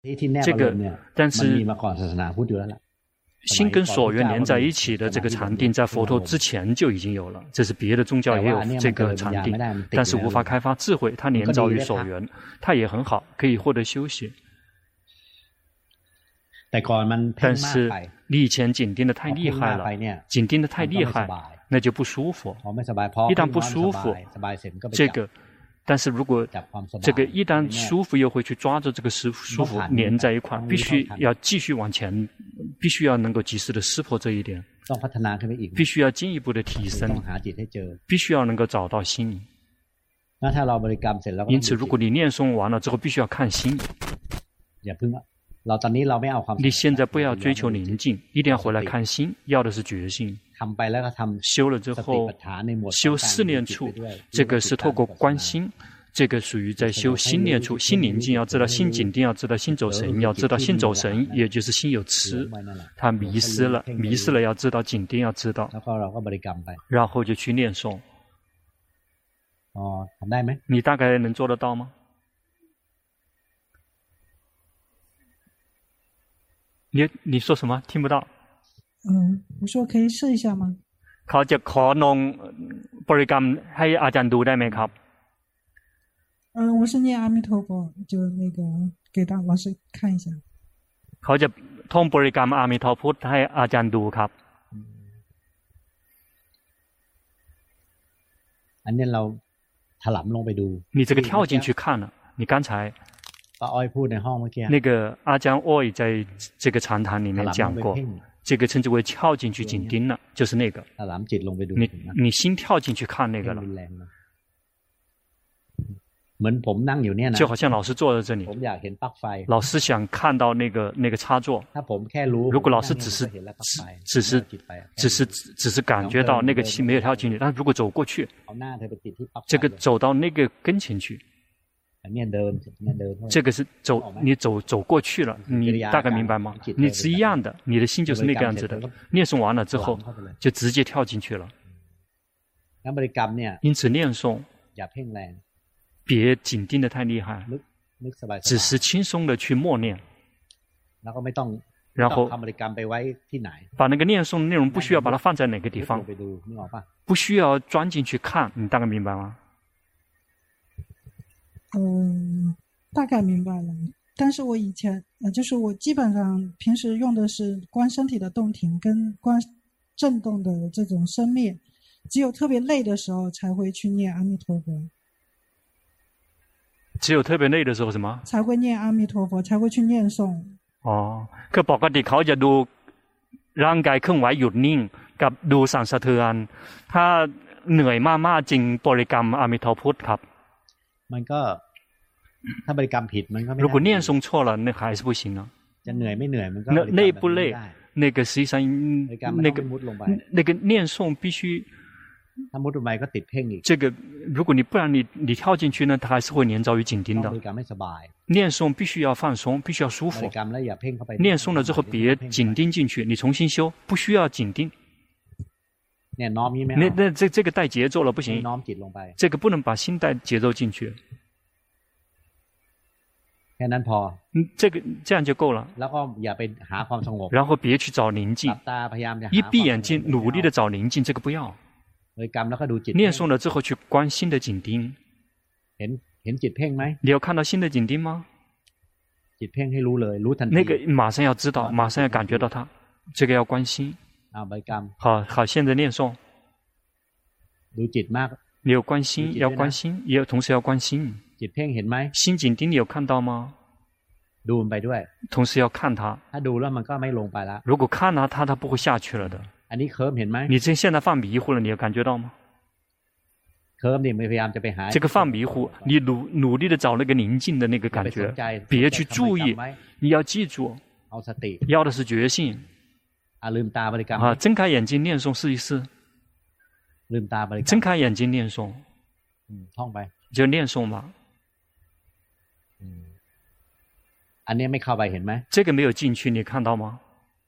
这个，但是心跟所缘连在一起的这个禅定，在佛陀之前就已经有了，这是别的宗教也有这个禅定，但是无法开发智慧，它连着于所缘，它也很好，可以获得休息。但是你以前紧盯的太厉害了，紧盯的太厉害，那就不舒服。一旦不舒服，这个，但是如果这个一旦舒服，又会去抓着这个舒服连在一块，必须要继续往前，必须要能够及时的识破这一点，必须要进一步的提升，必须要能够找到心。因此，如果你念诵完了之后，必须要看心。你现在不要追求宁静，一定要回来看心，要的是觉性。修了之后，修四念处，这个是透过观心，这个属于在修心念处。心宁静要知道心紧定，要知道心走神，要知道心走神，也就是心有痴，他迷失了，迷失了要知道紧定，要知道，然后就去念诵。你大概能做得到吗？你说什么？听不到。 我说可以试一下吗？ เขาจะขอน้องบริกรรมให้อาจารย์ดูได้ไหมครับ？ 我是念阿弥陀佛，就那个给大老师看一下。 เขาจะท่องบริกรรมอามิทพุทธให้อาจารย์ดูครับ。 อันนี้เราถลำลงไปดู你这个跳进去看了，你刚才。 ป้าอ้อยพูดในห้องเมื่อกี้那个阿江อ้อย在这个禅堂里面讲过，这个称之为跳进去紧盯了，就是那个。你心跳进去看那个了。就好像老师坐在这里，老师想看到那个插座。如果老师只是感觉到那个心没有跳进去，但如果走过去，这个走到那个跟前去。这个是你走过去了，你大概明白吗？你是一样的，你的心就是那个样子的。念诵完了之后，就直接跳进去了。因此念诵别紧盯的太厉害，只是轻松的去默念，然后把那个念诵的内容不需要把它放在哪个地方，不需要钻进去看，你大概明白吗？ 大概明白了。但是我以前就是我基本上平时用的是观身体的动停跟观震动的这种生灭，只有特别累的时候才会去念阿弥陀佛。 只有特别累的时候什么？ 才会念阿弥陀佛，才会去念诵。 คือปกติเขาจะดูร่างกายเคลื่อนไหวหยุดนิ่งกับดูสั่นสะเทือนถ้าเหนื่อยมากๆจริงบริกรรมอามิทพุทธครับมันก็ถ้าบริกรรมผิดมันก็ไม่ได้如果念诵错了那还是不行啊จะเหนื่อยไม่เหนื่อยมันก็累不累那个实际上那个念诵必须ถ้ามุดลงไปก็ติดเพ่งอีก这个如果你不然你跳进去呢它还是会连着于紧盯的念诵必须要放松必须要舒服念诵了之后别紧盯进去你重新修不需要紧盯那这个带节奏了不行这个不能把心带节奏进去这样就够了然后别去找宁静一闭眼睛努力的找宁静这个不要念诵了之后去观心的紧盯你有看到心的紧盯吗那个马上要知道马上要感觉到它这个要观心好现在念诵你有观心要观心也有同时要观心心紧盯你有看到吗同时要看它如果看了它不会下去了的你现在放迷糊了你有感觉到吗这个放迷糊你努力的找那个宁静的那个感觉别去注意你要记住要的是觉性睁开眼睛念诵试一试睁开眼睛念诵就念诵吧这个没有进去你看到吗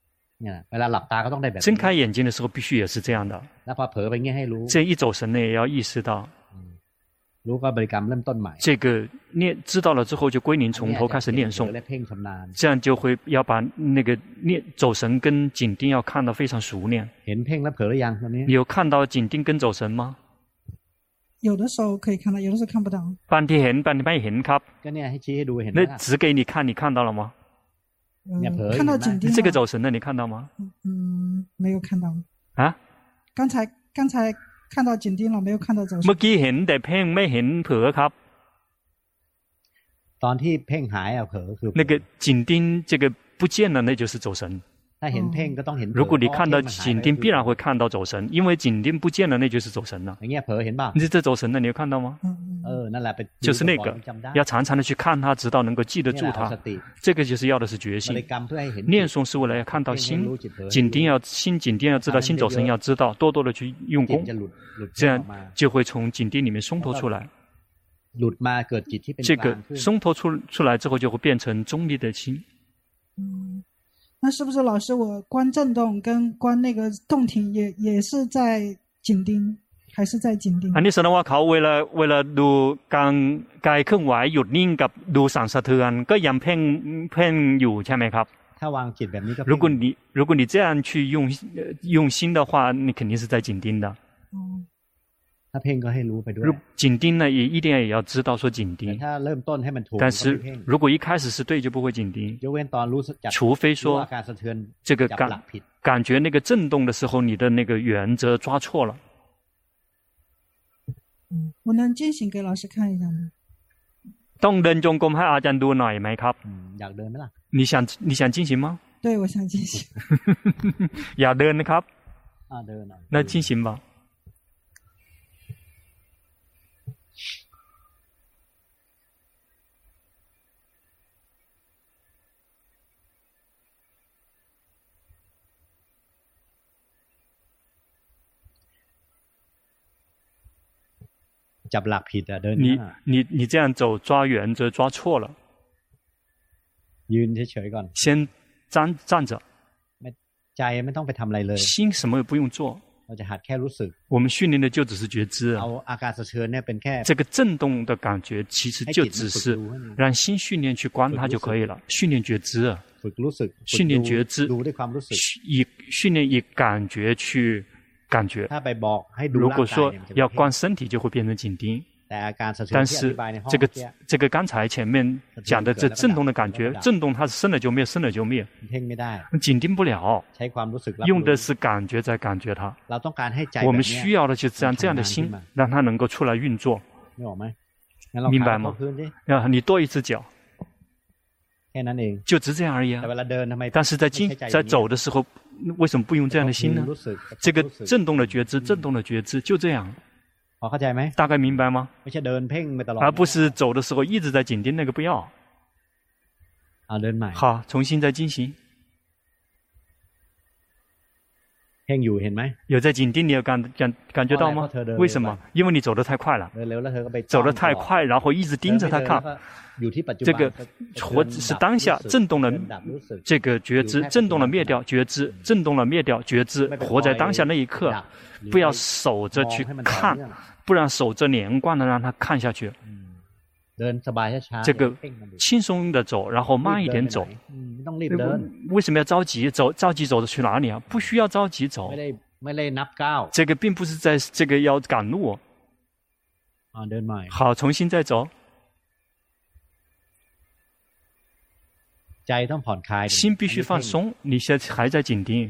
睁开眼睛的时候必须也是这样的这一走神呢也要意识到这个知道了之后就归零，从头开始念诵，这样就会要把那个走神跟紧盯要看得非常熟练。你有看到紧盯跟走神吗？ 有的时候可以看到，有的时候看不到。 半天เห็น半天ไม่เห็นครับ那指给你看，你看到了吗？ 看到紧盯。 这个走神的你看到吗？ 没有看到。 啊？ 刚才看到紧盯了，没有看到走神。 เมื่อกี้เห็นแต่เพ่งไม่เห็นเผลอครับตอนที่เพ่งหายเผลอคือ那个紧盯这个不见了，那就是走神。如果你看到紧盯，必然会看到走神，因为紧盯不见了，那就是走神了。你这走神的，你有看到吗？就是那个，要常常的去看它，直到能够记得住它。这个就是要的是决心。念诵是为了要看到心，紧盯要知道，心走神要知道，多多的去用功，这样就会从紧盯里面松脱出来。这个松脱出来之后，就会变成中立的心。 那是不是老师我观震动跟观那个动停也是在紧盯，还是在紧盯？ อันนี้แสดงว่าเขาเวลาดูการกายเคลื่อนไหวหยุดนิ่งกับดูสั่นสะเทือนก็ยังเพ่งอยู่ใช่ไหมครับ如果你这样去用心的话，你肯定是在紧盯的。紧盯呢，也一定也要知道说紧盯。但是如果一开始是对，就不会紧盯。除非说这个感觉那个震动的时候，你的那个原则抓错了。 我能进行给老师看一下吗？ ต้องเดินจงกรมให้อาจารย์ดูหน่อยไหมครับ你想进行吗？ 对，我想进行。 อยากเดินนะครับ那进行吧。你这样走抓原则抓错了。先站着。心什么也不用做。我们训练的就只是觉知。这个震动的感觉其实就只是让心训练去观它就可以了。训练觉知，训练觉知，训练以感觉去感觉。如果说要观身体，就会变成紧盯。但是这个刚才前面讲的这震动的感觉，震动它是生了就灭，生了就灭，紧盯不了。用的是感觉在感觉它。我们需要的就是这样的心，让它能够出来运作。明白吗？你跺一次脚。就只这样而已啊。但是在走的时候，为什么不用这样的心呢？这个震动的觉知，震动的觉知就这样。大概明白吗？而不是走的时候一直在紧盯，那个不要。好，重新再进行。有在紧盯，你有感觉到吗？为什么？因为你走得太快了，走得太快，然后一直盯着它看。这个活是当下震动了，这个觉知震动了灭掉觉知，震动了灭掉觉知，活在当下那一刻，不要守着去看，不然守着连贯的让它看下去。这个轻松的走，然后慢一点走。为什么要着急走？着急走着去哪里啊？不需要着急走。这个并不是在这个要赶路。好，重新再走。心必须放松，你现在还在紧盯。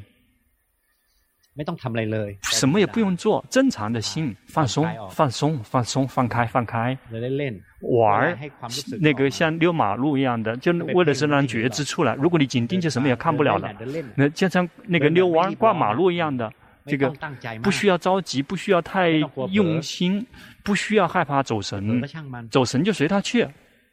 什么也不用做，正常的心放松，放松，放松，放开，放开。玩那个像溜马路一样的，就为了是让觉知出来。如果你紧盯，就什么也看不了了。那就像那个溜弯过马路一样的，这个不需要着急，不需要太用心，不需要害怕走神，走神就随他去。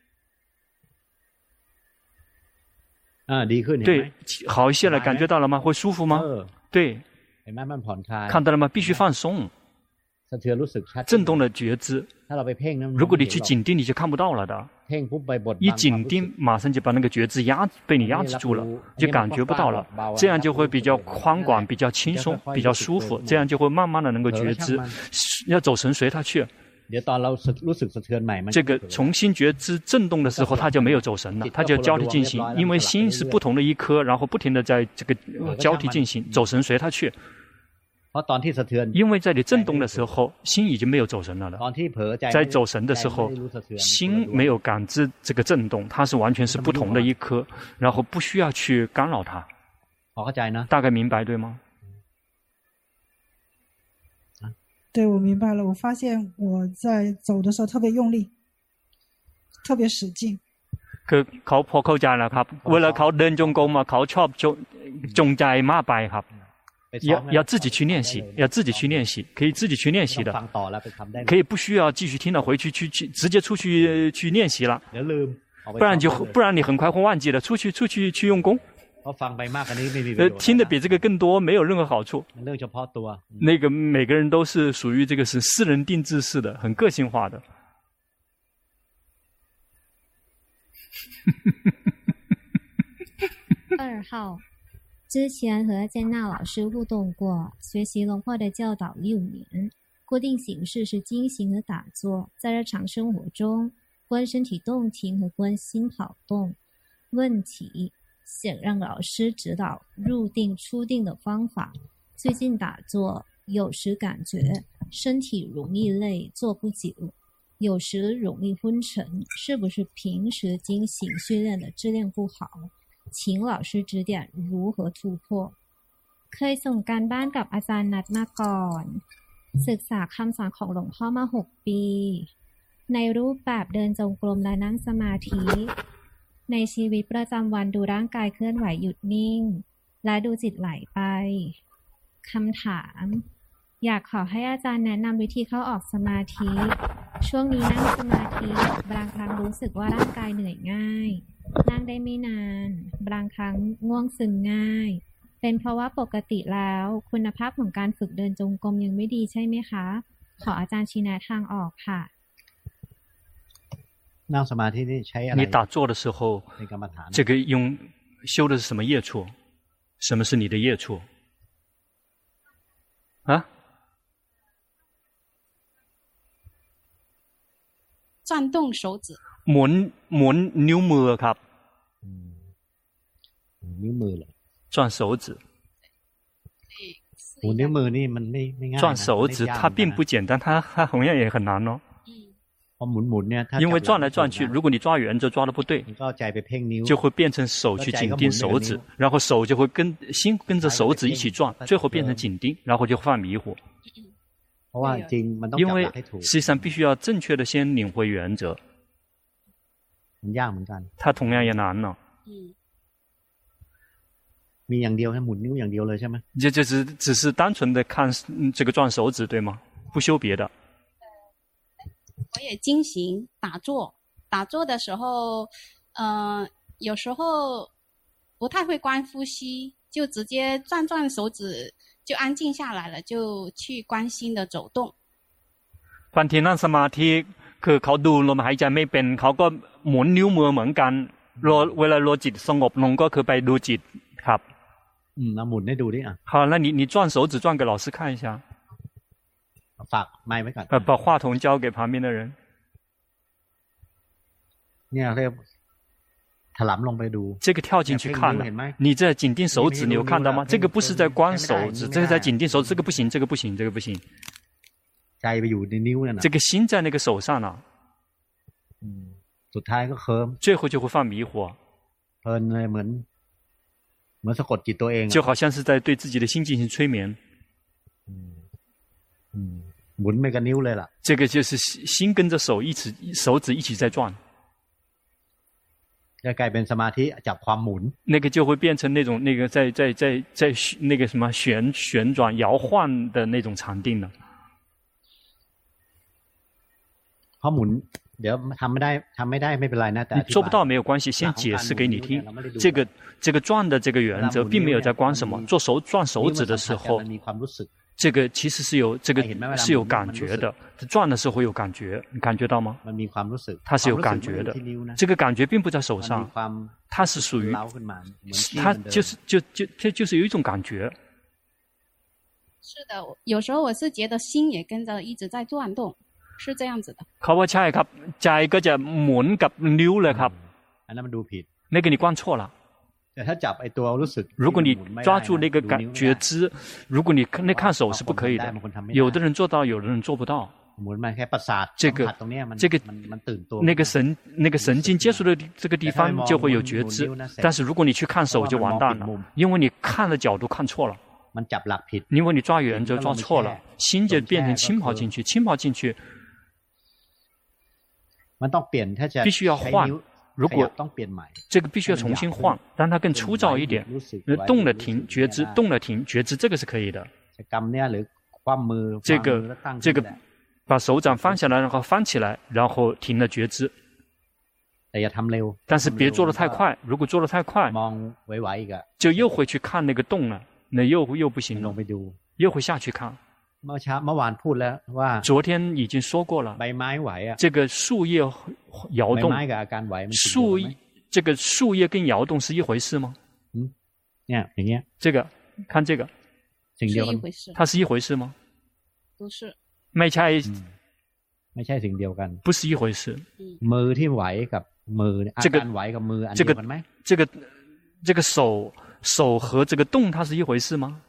对，好一些了，感觉到了吗？会舒服吗？对，看到了吗？必须放松。震动的觉知，如果你去紧盯，你就看不到了的。一紧盯，马上就把那个觉知被你压制住了，就感觉不到了。这样就会比较宽广，比较轻松，比较舒服。这样就会慢慢的能够觉知。要走神随他去。 这个重新觉知震动的时候，他就没有走神了，他就交替进行，因为心是不同的一颗，然后不停的在这个交替进行，走神随他去。因为在你震动的时候，心已经没有走神了。在走神的时候，心没有感知这个震动，它是完全是不同的一颗，然后不需要去干扰它。大概明白对吗？ 对，我明白了。我发现我在走的时候特别用力，特别使劲。 คือเขาพอเข้าใจแล้วครับเวลาเขาเดินจงกรมเขาชอบจงใจมากไปครับ要自己去练习，要自己去练习，可以自己去练习的，可以不需要继续听了回去直接出去练习了，不然你很快会忘记了，出去用功。听的比这个更多没有任何好处。那个每个人都是属于这个是私人定制式的，很个性化的。 2号，之前和建娜老师互动过，学习龙婆的教导6年，固定形式是经行和打坐，在日常生活中观身体动停和观心跑动。问题想让老师指导入定出定的方法。最近打坐，有时感觉身体容易累，坐不久，有时容易昏沉，是不是平时经行训练的质量不好？请老师指点如何突破。เคยส่งการบ้านกับอาจารย์นัดมาก่อนศึกษาคำสอนของหลวงพ่อมา6 ปีในรูปแบบเดินจงกรมและนั่งสมาธิในชีวิตประจำวันดูร่างกายเคลื่อนไหวหยุดนิ่งและดูจิตไหลไปคำถามอยากขอให้อาจารย์แนะนำวิธีเข้าออกสมาธิช่วงนี้นั่งสมาธิบางครั้งรู้สึกว่าร่างกายเหนื่อยง่ายนั่งได้ไม่นานบางครั้งง่วงซึมง่ายเป็นเพราะว่าปกติแล้วคุณภาพของการฝึกเดินจงกรมยังไม่ดีใช่ไหมคะขออาจารย์ชี้แนะทางออกค่ะนั่งสมาธินี่ใช้อะไร你打坐的时候这个用修的是什么业处什么是你的业处啊转动手指หมุนนิ้วมือครับนิ้วมือเหรอ转手指หมุนนิ้วมือนี่มันไม่ง่าย转手指它并不简单它同样也很难哦因为转来转去如果你抓圆就抓得不对就会变成手去紧盯手指然后手就会心跟着手指一起转最后变成紧盯然后就犯迷糊因为实际上必须要正确的先领会原则它同样也难呢มีอย่างเดียวให้หมุนนิ้วอย่างเดียวเลยใช่ไหม这只是单纯的看这个转手指对吗不修别的我也经行打坐的时候有时候不太会观呼吸就直接转手指就安静下来了就去观心的走动บางทีนั่งสมาธิคือเขาดูลมหายใจไม่เป็นเขาก็หมุนนิ้วมือเหมือนกันเวลารอจิตสงบลงก็คือไปดูจิตครับหมุนให้ดูดิอ่ะ好那你转手指转给老师看一下ฝากไมค์ไว้ก่อน把话筒交给旁边的人เนี่ยเรียกถลำลงไปดู这个跳进去看了你在紧盯手指你有看到吗这个不是在观手指这个在紧盯手指这个不行这个不行这个不行ใจไปอยู่ในนิ้วนั่นน่ะ这个心在那个手上呢สุดท้ายก็เคลิ้ม最后就会犯迷惑เพลินเลยเหมือนสะกดจิตตัวเอง就好像是在对自己的心进行催眠หมุนไปกับนิ้วเลยล่ะ这个就是心跟着手指一起在转จะกลายเป็นสมาธิจากความหมุน那个就会变成那种那个在那个什么旋转摇晃的那种禅定了เพราะหมุนเดี๋ยวทำไม่ได้ไม่เป็นไรนะแต่你做不到没有关系先解释给你听这个转的这个原则并没有在观什么转手指的时候这个其实是有感觉的转的时候有感觉你感觉到吗它是有感觉的这个感觉并不在手上它是属于它就是有一种感觉是的有时候我是觉得心也跟着一直在转动是这样子的。 เขาว่าใช่ครับใจก็จะหมุนกับนิ้วเลยครับอันนั้นมันดูผิด那个你关错了。如果你抓住那个觉知，如果你那看手是不可以的，有的人做到，有的人做不到。这个那个神经接触的这个地方就会有觉知，但是如果你去看手就完蛋了，因为你看的角度看错了，因为你抓原则抓错了，心就变成浸泡进去，浸泡进去，必须要换。如果这个必须要重新换，让它更粗糙一点，动了停觉知，动了停觉知，这个是可以的。这个把手掌翻下来，然后翻起来，然后停了觉知。但是别做得太快，如果做得太快，就又会去看那个动了，那又不行了，又会下去看。昨天已经说过了，这个树叶摇动，这个树叶跟摇动是一回事吗？这个看这个， 是一回事， 它是一回事吗？ 不是， ไม่ใช่สิ่งเดียวกัน不是一回事。 มือที่ไหวกับมืออาการไหวกับมืออันเดียวกันไหม这个手和这个动它是一回事吗？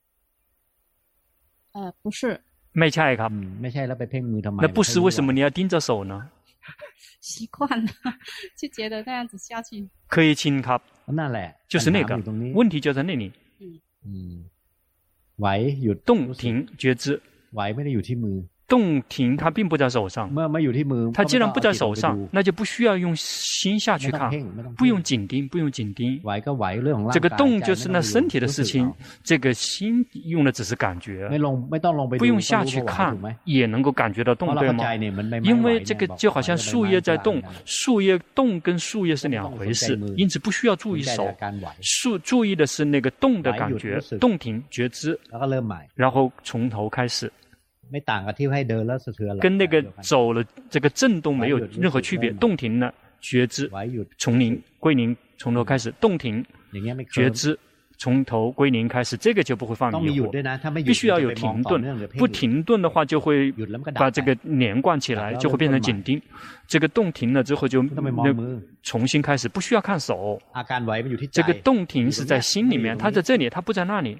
不是。 ไม่ใช่ครับไม่ใช่แล้วไปเพ่งมือทำไม那不是为什么你要盯着手呢？ 习惯了，就觉得那样子下去可以亲ครับนั่นแหละ就是那个问题就在那里。 ไหวหยุด动停觉知ไหวไม่ได้อยู่ที่มือ动停它并不在手上，它既然不在手上，那就不需要用心下去看，不用紧盯，不用紧盯。这个动就是那身体的事情，这个心用的只是感觉，不用下去看，也能够感觉到动，对吗？因为这个就好像树叶在动，树叶动跟树叶是两回事，因此不需要注意手，注意的是那个动的感觉，动停觉知，然后从头开始。跟那个走了这个震动没有任何区别，动停了觉知从零归零，从头开始动停觉知从头归零开始，这个就不会放迷惑，必须要有停顿，不停顿的话就会把这个连贯起来，就会变成紧盯。这个动停了之后就重新开始，不需要看手。这个动停是在心里面，它在这里，它不在那里。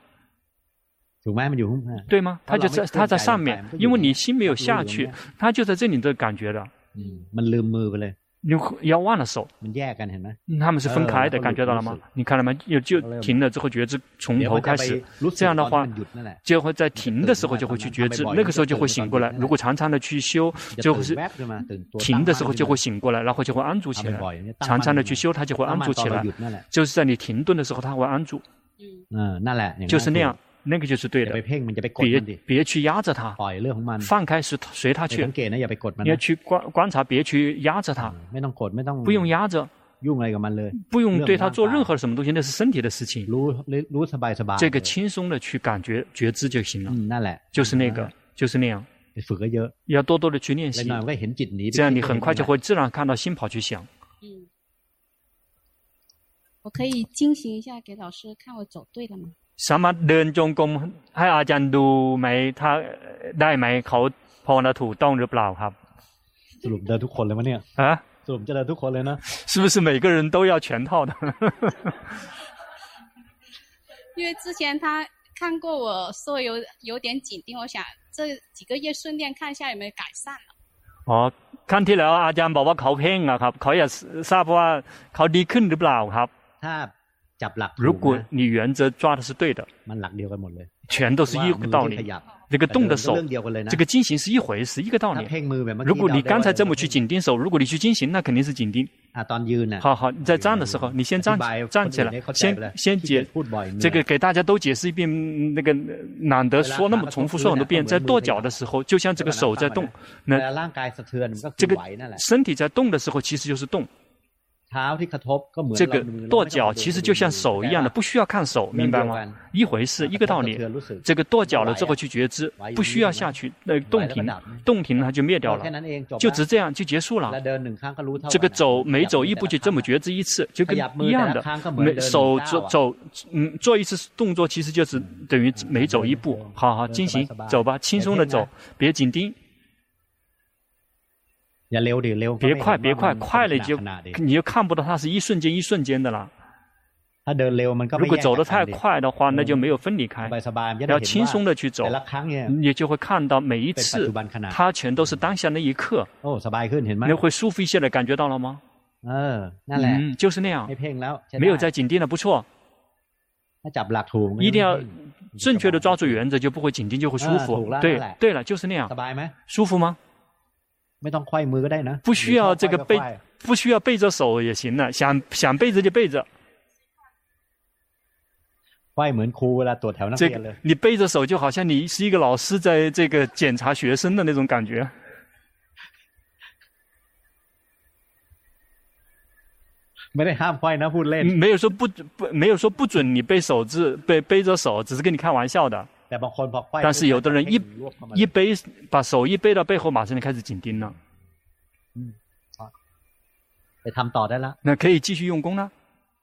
对吗？它在上面，因为你心没有下去，它就在这里的感觉了。你要忘了手，他们是分开的，感觉到了吗？你看了吗？就停了之后觉知从头开始，这样的话就会在停的时候就会去觉知，那个时候就会醒过来。如果常常的去修，就会是停的时候就会醒过来，然后就会安住起来。常常的去修，它就会安住起来，就是在你停顿的时候，它会安住。就是那样。那个就是对的，别去压着它，放开随它去。你要去观察，别去压着它，不用压着，不用对它做任何什么东西，那是身体的事情。这个轻松的去感觉觉知就行了，就是那个，就是那样。要多多的去练习，这样你很快就会自然看到心跑去想。 我可以进行一下，给老师看我走对了吗？ สามารถเดินจงกรมให้อาจารย์ดูไหมถ้าได้ไหมเขาภาวนาถูกต้องหรือเปล่าครับสรุปเดินทุกคนเลยมั้ยเนี่ยสรุปจะเดินทุกคนเลยนะ是不是每个人都要全套的因为之前他看过我说有点紧盯，我想这几个月顺便看一下有没有改善了。 อ๋อขั้นที่แล้วอาจารย์บอกว่าเขาเพ่งอะครับเขาอยากทราบว่าเขาดีขึ้นหรือเปล่าครับถ้า如果你原则抓的是对的，全都是一个道理。这个动的手，这个进行是一回事，一个道理。如果你刚才这么去紧盯手，如果你去进行，那肯定是紧盯。好，你在站的时候，你先站起来，先解这个给大家都解释一遍。那个难得说那么重复说很多遍，在跺脚的时候，就像这个手在动，那这个身体在动的时候，其实就是动。这个跺脚其实就像手一样的，不需要看手，明白吗？一回事，一个道理。这个跺脚了之后去觉知，不需要下去，动停它就灭掉了，就只这样就结束了。这个每走一步就这么觉知一次，就跟一样的。手做一次动作，其实就是等于每走一步。好，进行，走吧，轻松的走，别紧盯。 别快，别快，快了你就看不到它是一瞬间一瞬间的了。如果走得太快的话，那就没有分离开。要轻松的去走，你就会看到每一次，它全都是当下那一刻。你会舒服一些的，感觉到了吗？就是那样。没有在紧盯的，不错。一定要正确的抓住原则，就不会紧盯，就会舒服。对了，就是那样。舒服吗？不需要这个不需要背着手也行了，想背着就背着。这个你背着手就好像你是一个老师在这个检查学生的那种感觉。没有说不准你背着手，只是跟你开玩笑的。但是有的人把手一背到背后，马上就开始紧盯了。那可以继续用功了。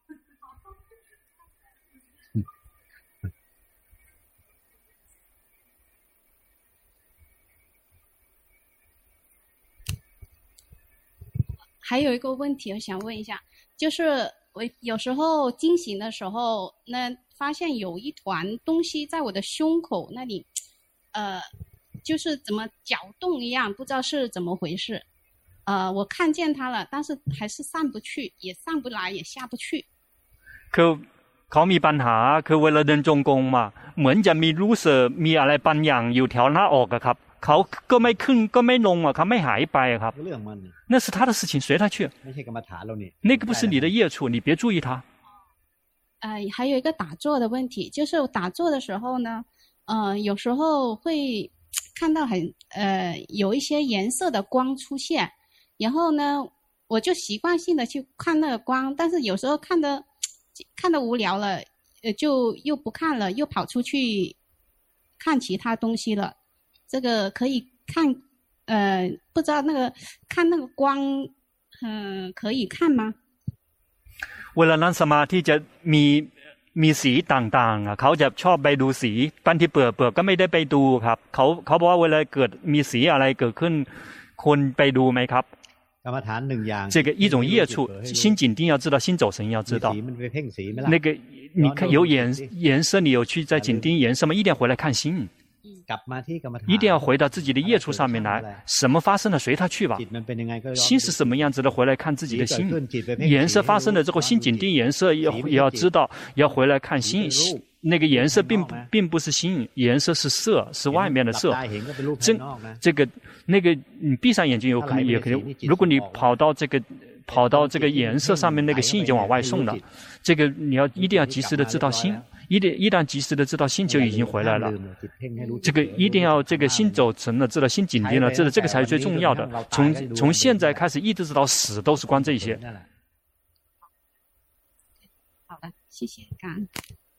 还有一个问题我想问一下，就是我有时候惊醒的时候，那发现有一团东西在我的胸口那里，就是怎么搅动一样，不知道是怎么回事。我看见它了，但是还是上不去，也上不来，也下不去。 เขามีปัญหาคือเวลาเดินจงกรมมาเหมือนจะมีรู้สึกมีอะไรบางอย่างอยู่แถวหน้าอกอะครับเขาก็ไม่ขึ้นก็ไม่ลงอะครับไม่หายไปครับ那是他的事情随他去那个不是你的业处你别注意他还有一个打坐的问题，就是打坐的时候呢有时候会看到有一些颜色的光出现，然后呢我就习惯性的去看那个光，但是有时候看得无聊了就又不看了，又跑出去看其他东西了。这个可以看不知道那个看那个光可以看吗？ เวลานั่งสมาธิจะมีสีต่างๆเขาจะชอบไปดูสีบางทีเปลือกก็ไม่ได้ไปดูครับเขาบอกว่าเวลาเกิดมีสีอะไรเกิดขึ้นคนไปดูไหมครับ这个一种业处，心紧定要知道，心走神要知道。那个你看有颜色，你有去在紧盯颜色吗？一定要回来看心。一定要回到自己的业处上面来，什么发生了随它去吧。心是什么样子的，回来看自己的心。颜色发生了之后，心紧盯颜色也要知道，要回来看心。那个颜色并不是心，颜色是色，是外面的色。这个那个你闭上眼睛有可能也可以。如果你跑到这个颜色上面，那个心已经往外送了。这个你一定要及时的知道心。一旦及时的知道心就已经回来了，这个一定要这个心走成了，知道心紧盯了，知道这个才是最重要的。从现在开始一直到死都是关这些。 好的，谢谢，感恩。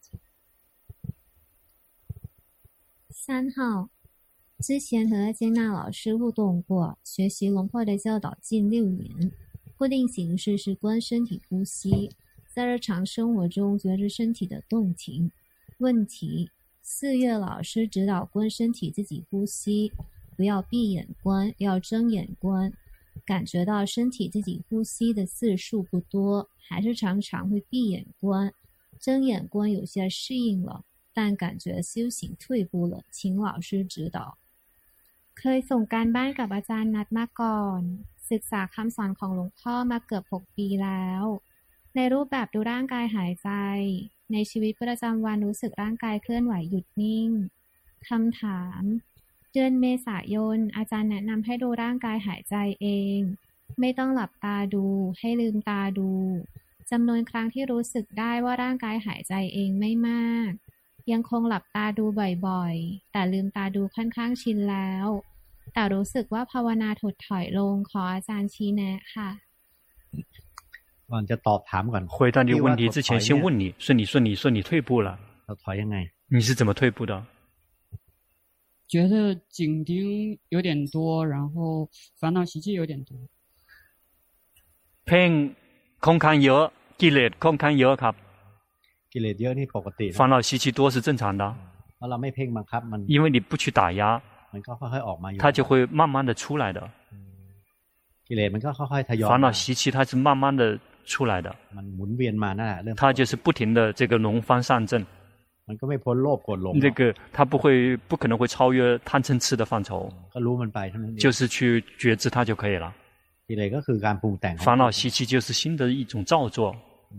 3号，之前和接纳老师互动过，学习龙婆的教导近6年，固定形式是观身体呼吸。在日常生活中觉知身体的动情。问题：4月老师指导观身体自己呼吸，不要闭眼观，要睁眼观。感觉到身体自己呼吸的次数不多，还是常常会闭眼观。睁眼观有些适应了，但感觉修行退步了，请老师指导。เคยส่งการบ้านกับอาจารย์นัดมาก่อนศึกษาคำสอนของหลวงพ่อมาเกือบ6 ปีแล้วในรูปแบบดูร่างกายหายใจในชีวิตประจำวันรู้สึกร่างกายเคลื่อนไหวหยุดนิ่งคำถามเดือนเมษายนอาจารย์แนะนำให้ดูร่างกายหายใจเองไม่ต้องหลับตาดูให้ลืมตาดูจำนวนครั้งที่รู้สึกได้ว่าร่างกายหายใจเองไม่มากยังคงหลับตาดูบ่อยๆแต่ลืมตาดูค่อนข้างชินแล้วแต่รู้สึกว่าภาวนาถดถอยลงขออาจารย์ชี้แนะค่ะก่อนจะตอบถามก่อน回答你问题之前先问你说你退步了เราถอยยังไง你是怎么退步的觉得紧盯有点多然后烦恼习气有点多เพ่งค่อนข้างเยอะกิเลสค่อนข้างเยอะครับกิเลสเยอะนี่ปกติ烦恼习气多是正常的เพราะเราไม่เพ่งบังคับมัน因为你不去打压มันก็ค่อยๆออกมา它就会慢慢的出来的烦恼习气它是慢慢的出来的，它就是不停的这个轮番上阵。这个它不可能会超越贪嗔痴的范畴，就是去觉知它就可以了。烦恼习气就是新的一种造作，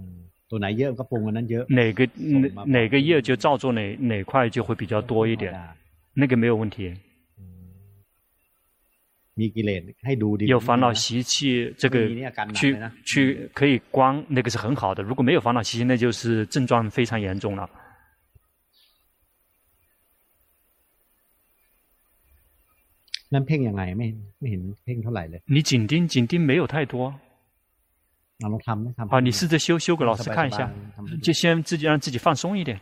哪个业就造作哪块就会比较多一点，那个没有问题。有烦恼习气，这个去可以观，那个是很好的。如果没有烦恼习气，那就是症状非常严重了。你紧盯没有太多。你试着修给老师看一下，就先自己让自己放松一点。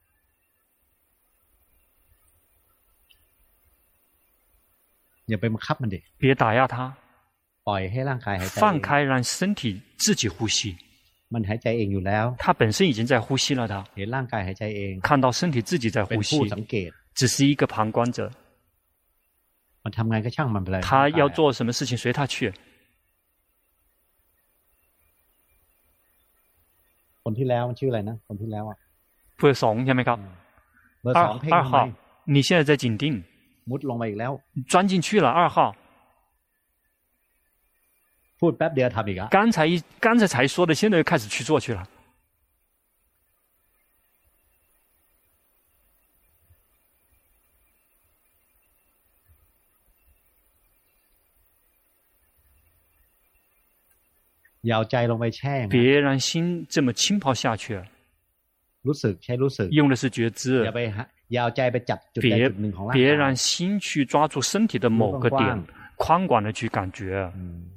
别打压它，放开让身体自己呼吸。它本身已经在呼吸了的，看到身体自己在呼吸，只是一个旁观者。他要做什么事情随他去。เบอร์2ใช่ไหมครับ2号你现在在紧盯钻进去了2号刚才才说的现在又开始去做去了。别让心这么浸泡下去，用的是觉知，别让心去抓住身体的某个点，宽广的去感觉，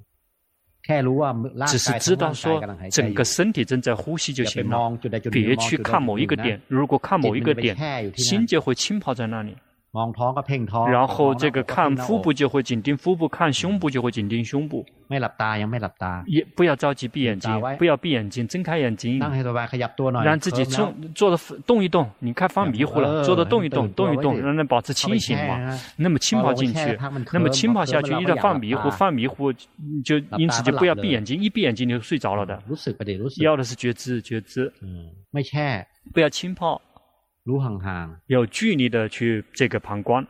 只是知道说整个身体正在呼吸就行了，别去看某一个点，如果看某一个点，心就会浸泡在那里。然后这个看腹部就会紧盯腹部，看胸部就会紧盯胸部。也不要着急闭眼睛，不要闭眼睛，睁开眼睛，让自己做的动一动。你看放迷糊了，做的动一动，动一动，让人保持清醒嘛。那么浸泡进去，那么浸泡下去，一旦放迷糊，就因此就不要闭眼睛，一闭眼睛你就睡着了的。要的是觉知，不要浸泡。有距离的去这个旁观，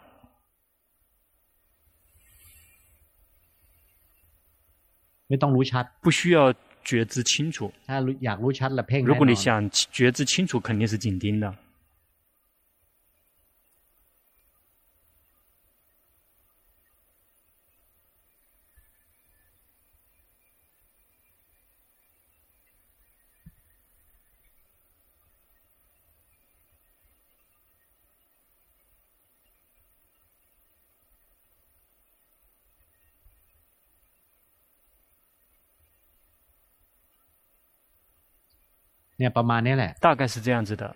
不需要觉知清楚。如果你想觉知清楚，肯定是紧盯的。大概是这样子的。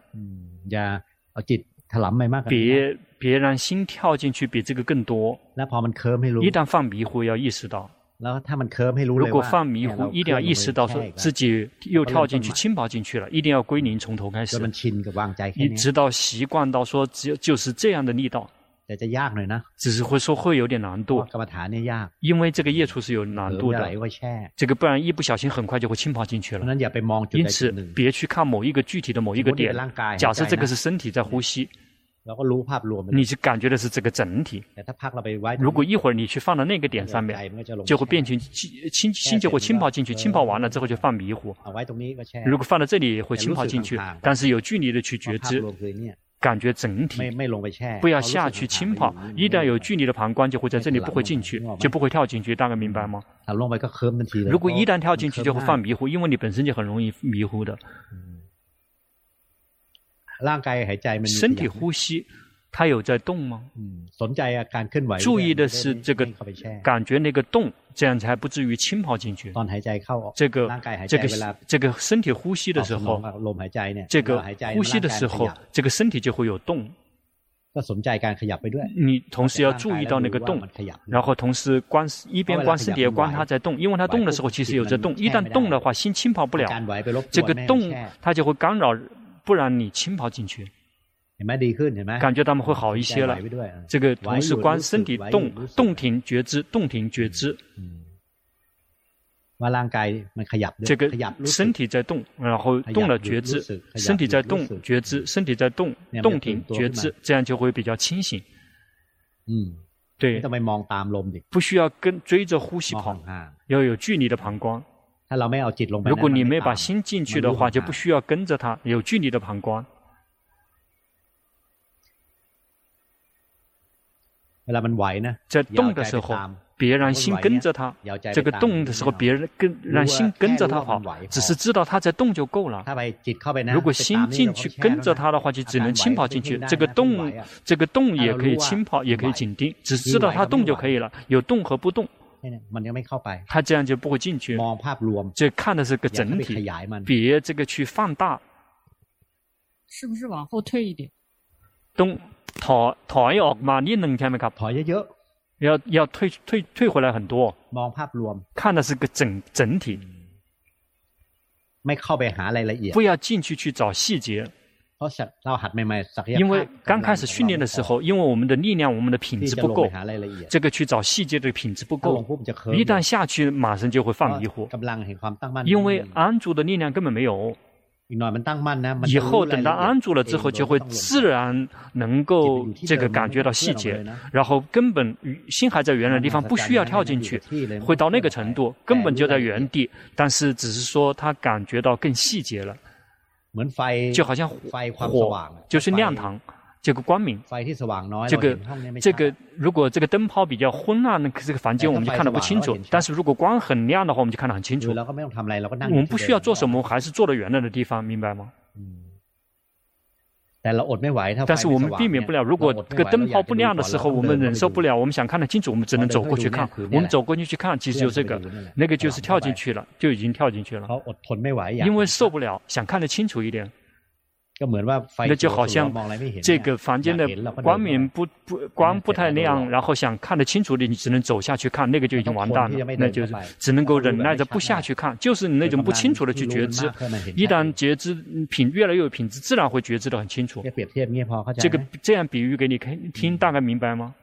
别让心跳进去比这个更多。一旦放迷糊，要意识到。如果放迷糊，一定要意识到说自己又跳进去、浸泡进去了，一定要归零，从头开始。你直到习惯到说就是这样的力道。只是会说会有点难度，因为这个业处是有难度的，这个不然一不小心很快就会浸泡进去了。因此别去看某一个具体的某一个点，假设这个是身体在呼吸，你是感觉的是这个整体。如果一会儿你去放到那个点上面，就会变成心就会浸泡进去，浸泡完了之后就放迷糊。如果放到这里会浸泡进去，但是有距离的去觉知。感觉整体，不要下去浸泡。一旦有距离的旁观，就会在这里不会进去，就不会跳进去。大概明白吗？如果一旦跳进去，就会放迷糊，因为你本身就很容易迷糊的。身体呼吸，它有在动吗？注意的是这个感觉那个动，这样才不至于浸泡进去。这个身体呼吸的时候，这个呼吸的时候，这个身体就会有动。你同时要注意到那个动，然后同时一边观身体，也观它在动，因为它动的时候其实有在动。一旦动的话，心浸泡不了，这个动它就会干扰，不然你浸泡进去。感觉他们会好一些了。这个同时观身体动停觉知，动停觉知。 这个身体在动，然后动了觉知，身体在动觉知，身体在动动停觉知，这样就会比较清醒。对，不需要追着呼吸跑，要有距离的旁观。如果你没把心进去的话，就不需要跟着它，有距离的旁观。在动的时候，别让心跟着它；这个动的时候，别人让心跟着它跑，只是知道它在动就够了。如果心进去跟着它的话，就只能轻跑进去。这个动也可以轻跑，也可以紧盯，只知道它动就可以了。有动和不动，它这样就不会进去。这看的是个整体，别这个去放大。 是不是往后退一点？ ถอยออกมานิดนึงใช่ไหมครับถอยเยอะๆ要退回来很多มองภาพรวม看的是个整体ไม่เข้าไปหารายละเอียด不要进去找细节เพราะเราหัดใหม่ๆศักยภาพ因为刚开始训练的时候因为我们的力量我们的品质不够这个去找细节的品质不够一旦下去马上就会放迷糊因为安住的力量根本没有以后等到安住了之后就会自然能够这个感觉到细节然后根本心还在原来的地方不需要跳进去会到那个程度根本就在原地但是只是说他感觉到更细节了就好像火就是亮堂这个光明这个如果这个灯泡比较昏暗这个房间我们就看得不清楚但是如果光很亮的话我们就看得很清楚我们不需要做什么还是坐在原来的地方明白吗但是我们避免不了如果这个灯泡不亮的时候我们忍受不了我们想看得清楚我们只能走过去看我们走过去看其实就这个那个就是跳进去了就已经跳进去了因为受不了想看得清楚一点那就好像这个房间的光不太亮然后想看得清楚的你只能走下去看那个就已经完蛋了那就是只能够忍耐着不下去看就是你那种不清楚的去觉知一旦觉知越来越有品质自然会觉知得很清楚这个这样比喻给你听大概明白吗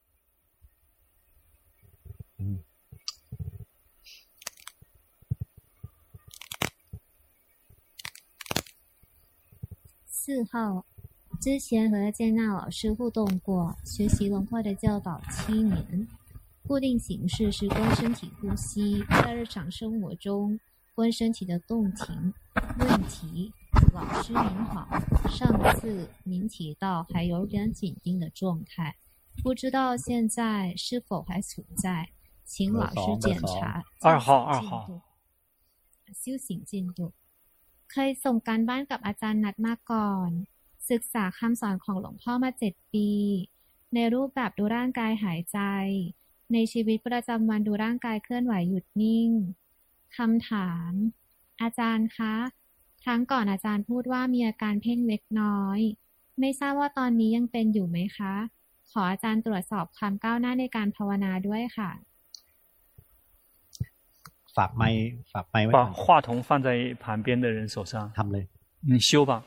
4号，之前和建娜老师互动过，学习龙婆的教导7年。固定形式是观身体呼吸，在日常生活中观身体的动停。问题，老师您好，上次您提到还有点紧盯的状态，不知道现在是否还存在，请老师检查。 2号。 修行进度。เคยส่งการบ้านกับอาจารย์นัดมาก่อนศึกษาคำสอนของหลวงพ่อมา7 ปีในรูปแบบดูร่างกายหายใจในชีวิตประจำวันดูร่างกายเคลื่อนไหวหยุดนิ่งคำถามอาจารย์คะครั้งก่อนอาจารย์พูดว่ามีอาการเพ่งเล็กน้อยไม่ทราบว่าตอนนี้ยังเป็นอยู่ไหมคะขออาจารย์ตรวจสอบความก้าวหน้าในการภาวนาด้วยค่ะ把话筒放在旁边的人手上你修吧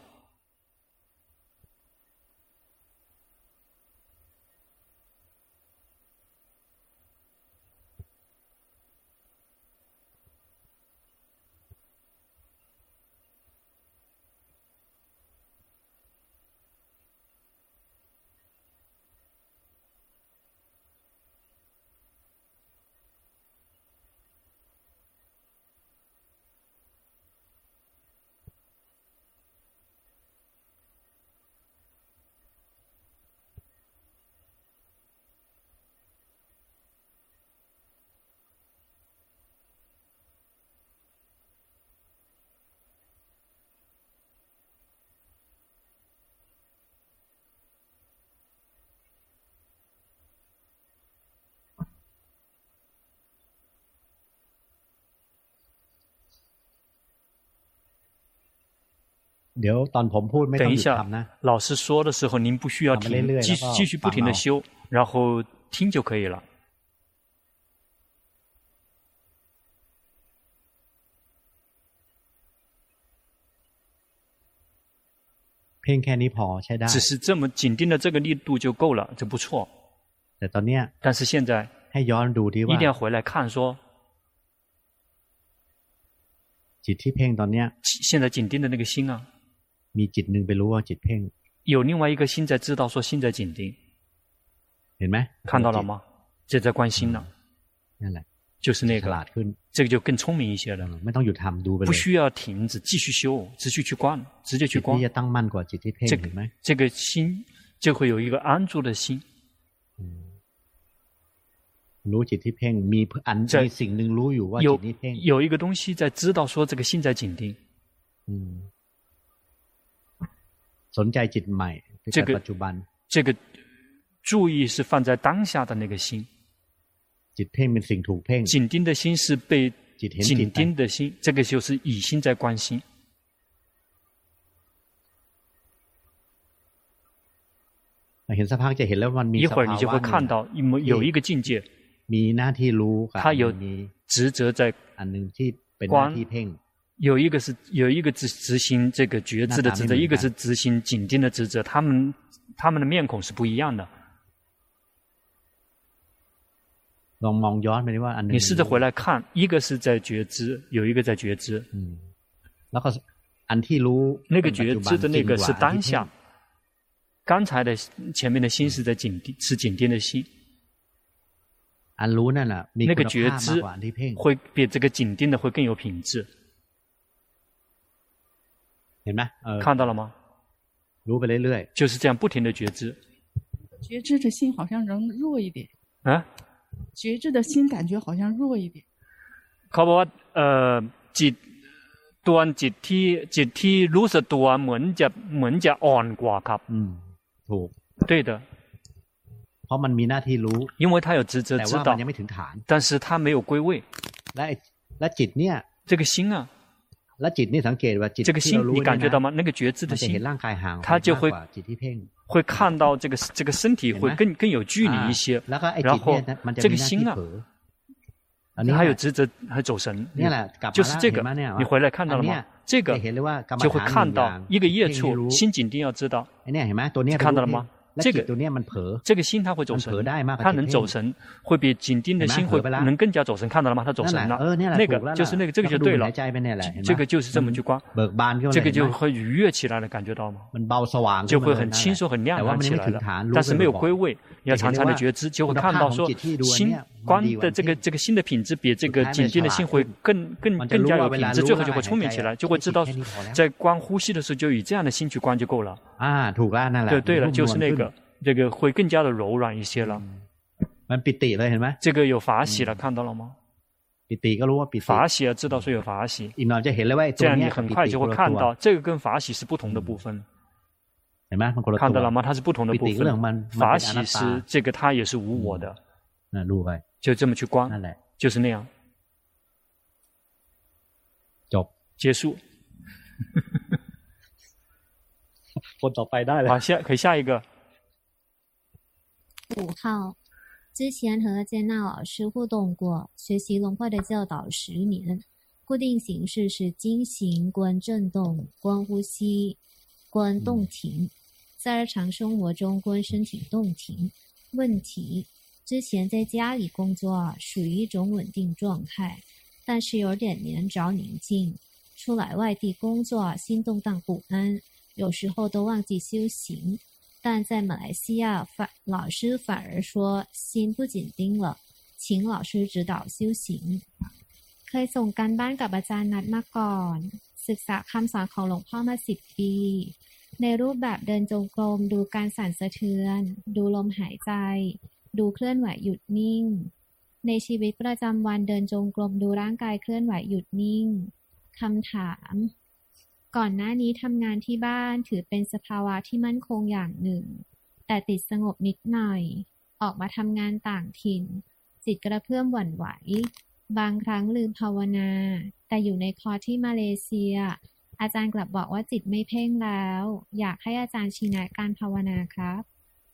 等一下老师说的时候您不需要停继续不停地修然后听就可以了只是这么紧盯的这个力度就够了这不错但是现在一定要回来看说จิตที่เพ่งตอนเนี้ย现在紧盯的那个心啊， มีจิตหนึ่งไปรู้ว่าจิตเพ่ง有另外一个心在知道说心在紧盯， เห็นไหม看到了吗？这在观心呢， นั่นแหละ就是那个，这个就更聪明一些了。 ไม่ต้องหยุดทำดูไปเลย不需要停止，继续修，直接去观，直接去观。 จิตที่จะตั้งมั่นกว่าจิตที่เพ่งเห็นไหม这个心就会有一个安住的心。 รู้จิตที่เพ่งมีอันมีสิ่งหนึ่งรู้อยู่ว่าจิตนี้เพ่ง有一个东西在知道说这个心在紧盯。 สนใจจิตใหม่ในปัจจุบัน这个注意是放在当下的那个心。 จิตเพ่งเป็นสิ่งถูกเพ่ง紧盯的心是被紧盯的心，这个就是以心在观心。 เห็นสักพักจะเห็นแล้วมันมี一会儿你就会看到有一个境界， มีหน้าที่รู้它有职责在อันนึงที่เป็นหน้าที่เพ่ง有一个执行这个觉知的职责，一个是执行紧盯的职责，他们的面孔是不一样的。 ลองมองย้อนไปดิว่าอันนึง你试着回来看，一个是在觉知，有一个在觉知。 แล้วก็อันที่รู้那个觉知的那个是当下，刚才的前面的心是在紧盯的心。 อันรู้นั่นน่ะมี那个觉知会比这个紧盯的会更有品质。 เห็นไหม看到了吗？ รู้ไปเรื่อยๆ就是这样不停的觉知。 觉知的心好像人弱一点啊。 觉知的心感觉好像弱一点。 เขาบอกว่าจิตที่รู้สึกตัวเหมือนจะอ่อนกว่าครับถูก对的เพราะมันมีหน้าที่รู้因为他有职责知道ยังไม่ถึงฐาน但是他没有归位และจิตเนี่ย这个心啊และจิตนี่สังเกตว่าจิต这个心你感觉到吗那个觉知的心他就会看到这个身体会更有距离一些然后这个心啊还有职责还有走神就是这个你回来看到了吗这个就会看到一个业处心紧盯要知道看到了吗这个心它会走神它能走神会比紧盯的心会能更加走神看到了吗它走神了那个就是那个这个就对了这个就是这么去观这个就会愉悦起来了感觉到吗就会很轻松很亮堂起来了但是没有归位要常常的觉知就会看到说心观的这个心的品质比这个紧盯的心会更加有品质最后就会聪明起来就会知道在观呼吸的时候就以这样的心去观就够了对了就是那个这个会更加的柔软一些了这个有法喜了看到了吗法喜知道说有法喜这样你很快就会看到这个跟法喜是不同的部分看到了吗它是不同的部分法喜是这个它也是无我的就这么去观就是那样结束คนต่อไปได้เลย好可以下一个 5号之前和接纳老师互动过学习龙婆的教导10年固定形式是经行观震动观呼吸观动停在日常生活中观身体动停问题之前在家里工作属于一种稳定状态但是有点连着宁静出来外地工作心动荡不安有时候都忘记修行但在马来西亚老师反而说心不紧盯了请老师指导修行เคยส่งการบ้านกับอาจารย์นัดมาก่อนศึกษาคำสอนของหลวงพ่อมา10 ปีในรูปแบบเดินจงกรมดูการสั่นสะเทือนดูลมหายใจดูเคลื่อนไหวหยุดนิ่งในชีวิตประจำวันเดินจงกรมดูร่างกายเคลื่อนไหวหยุดนิ่งคำถามก่อนหน้านี้ทำงานที่บ้านถือเป็นสภาวะที่มั่นคงอย่างหนึ่งแต่ติดสงบนิดหน่อยออกมาทำงานต่างถิ่นจิตกระเพื่อมหวั่นไหวบางครั้งลืมภาวนาแต่อยู่ในคอร์สที่มาเลเซียอาจารย์กลับบอกว่าจิตไม่เพ่งแล้วอยากให้อาจารย์ชี้แนะการภาวนาครับ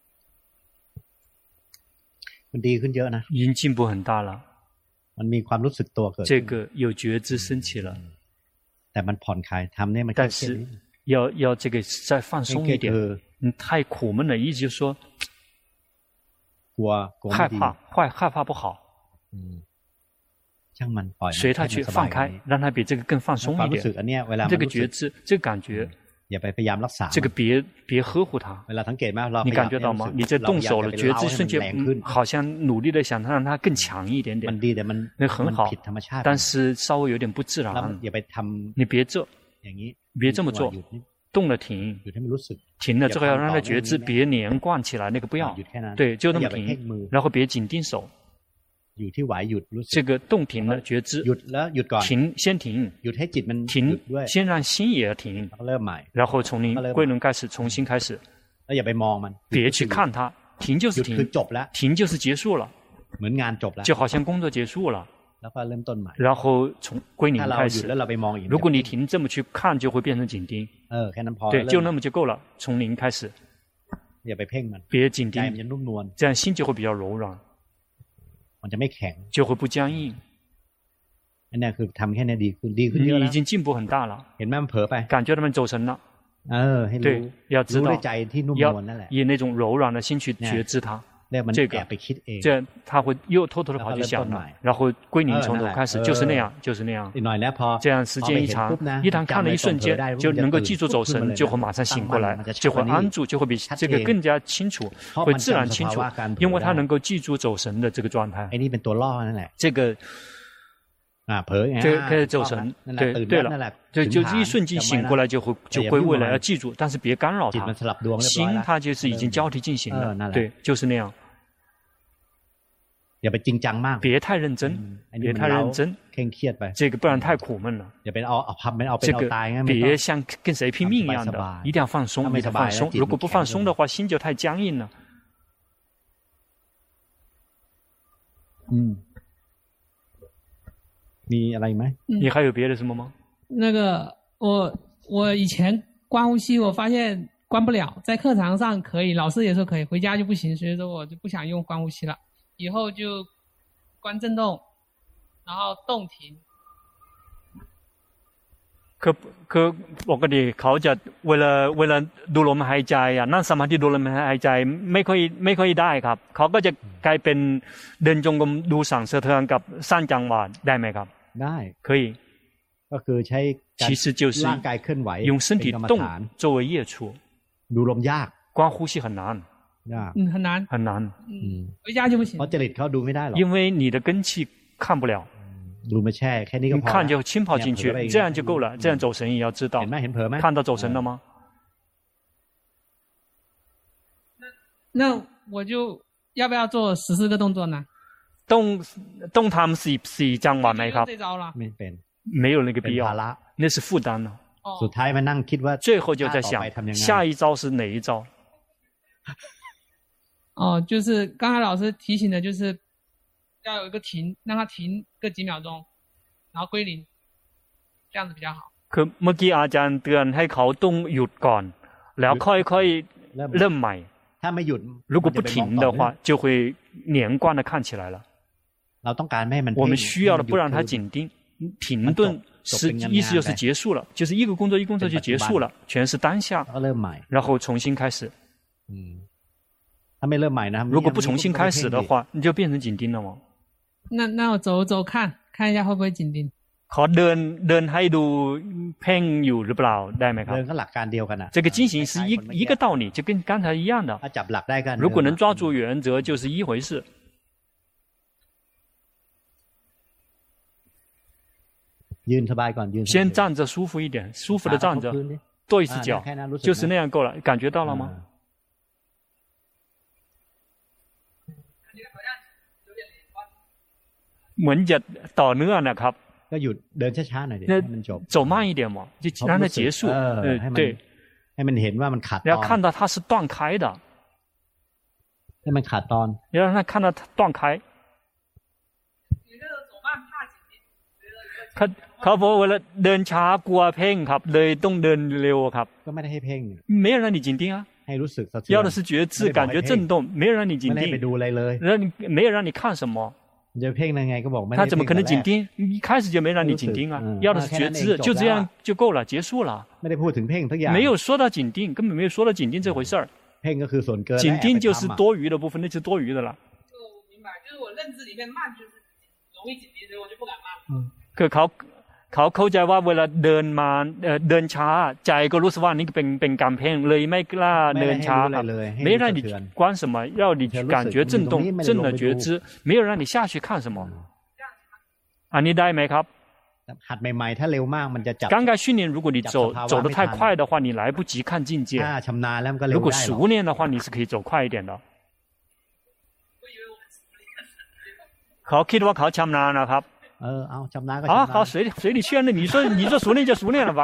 มันดีขึ้นเยอะนะ已经进步很大了มันมีความรู้สึกตัวเกิด这个有觉知升起了แต่มันผ่อนคลายทำเนี่ยมัน但是要这个再放松一点太苦闷了意思就是说กลัว害怕不好随他去放开，让他比这个更放松一点。这个觉知，这个感觉。这个别呵护它。你感觉到吗？你这动手了，觉知瞬间好像努力的想让它更强一点点，那很好。但是稍微有点不自然。你别这么做，动了停，停了之后要让它觉知，别连贯起来，那个不要。对，就那么停，然后别紧盯手。这个动停了觉知，停先停，停先让心也停，然后从归轮开始重新开始，别去看它，停就是停，停就是结束了，就好像工作结束了，然后从归零开始。如果你停这么去看，就会变成紧盯。对，就那么就够了，从零开始，别紧盯，这样心就会比较柔软。就会不僵硬。你已经进步很大了，感觉他们走神了。对，要知道，要以那种柔软的心去觉知它。这个，这样他会又偷偷的跑去想了，然后归零从头开始，就是那样，就是那样。这样时间一长，一旦看了一瞬间，就能够记住走神，就会马上醒过来，就会安住，就会比这个更加清楚，会自然清楚，因为他能够记住走神的这个状态。这个。这可以走神，对了，就一瞬间醒过来就归位了，要记住，但是别干扰它。心它就是已经交替进行了，对，就是那样。别太认真，别太认真，这个不然太苦闷了。这个别像跟谁拼命一样的，一定要放松，一定要放松。如果不放松的话，心就太僵硬了。你还有别的什么吗？ 那个我以前观呼吸，我发现观不了，在课堂上可以，老师也说可以，回家就不行，所以说我就不想用观呼吸了。以后就观振动，然后动停。 คือปกติเขาจะเวลาดูลมหายใจนั่งสมาธิดูลมหายใจไม่ค่อยได้ครับเขาก็จะกลายเป็นเดินจงกรมดูสั่งสะเทือนกับสร้างจังหวะได้ไหมครับได้可以ก็คือใช้其实就是ร่างกายเคลื่อนไหว用身体动作为业处ดูลมยาก观呼吸很难很难很难回家就不行เพราะจริตเขาดูไม่ได้หรอก因为你的根气看不了ดูไม่แช่แค่นี้ก็พอ看就浸泡进去这样就够了这样走神也要知道看到走神了吗那我就要不要做14个动作呢ต้องทำ14จังหวะไหมครับไม่เป็น没有那个必要那是负担了สุดท้ายมานั่งคิดว่า最后就在想下一招是哪一招就是刚才老师提醒的就是要有一个停，让它停个几秒钟，然后归零，这样子比较好。 คือเมื่อกี้อาจารย์เตือนให้เขาต้องหยุดก่อนแล้วค่อยๆเริ่มใหม่ถ้าไม่หยุด如果不停的话就会连贯的看起来了เราต้องการไม่ให้มัน我们需要的不让它紧盯停顿意思就是结束了就是一个工作就结束了全是当下然后重新开始如果不重新开始的话你就变成紧盯了吗那我走看一下会不会紧盯ขอเดินให้ดูเพ่งอยู่หรือเปล่าได้ไหมครับเดินก็หลักการเดียวกัน这个进行是一个道理就跟刚才一样的จับหลักได้กัน如果能抓住原则就是一回事ยืนสบายก่อนยืน先站着舒服一点舒服的站着跺一次脚就是那样够了感觉到了吗เหมือนจะต่อเนื่องนะครับก็หยุดเดินช้าๆหน่อยดิให้มันจบ走慢一点嘛就让它结束对ให้มันเห็นว่ามันขาดตอน要看到它是断开的ให้มันขาดตอน要让它看到它断开เขาบอกเวลาเดินช้ากลัวเพ่งครับเลยต้องเดินเร็วครับก็ไม่ได้ให้เพ่ง没有让你紧盯啊ให้รู้สึกสะเทือน要的是觉知感觉震动没有让你紧盯ไม่ได้ไปดูอะไรเลย没有让你看什么จะเพ่งยังไงก็บอกไม่ได้他怎么可能紧盯一开始就没让你紧盯啊要的是觉知就这样就够了结束了ไม่ได้พูดถึงเพ่งทุกอย่าง没有说到紧盯根本没有说到紧盯这回事儿เพ่งก็คือส่วนเกิน紧盯就是多余的部分那是多余的了就明白就是我认知里面慢就是เขาเข้าใจว่าเวลาเดินมาเดินช้าใจก็รู้สึกว่านี่เป็นกำแพงเลยไม่กล้าเดินช้าครับ没让你观什么要你感觉震动震的觉知没有让你下去看什么อันนี้ได้ไหมครับหัดใหม่ๆถ้าเร็วมากมันจะจับ刚刚训练如果你走得太快的话你来不及看境界ชำนาญแล้วมันก็เร็วได้如果熟练的话你是可以走快一点的เขาคิดว่าเขาชำนาญนะครับเอาชำนาญก็ชำนาญ好随你劝了你说熟练就熟练了吧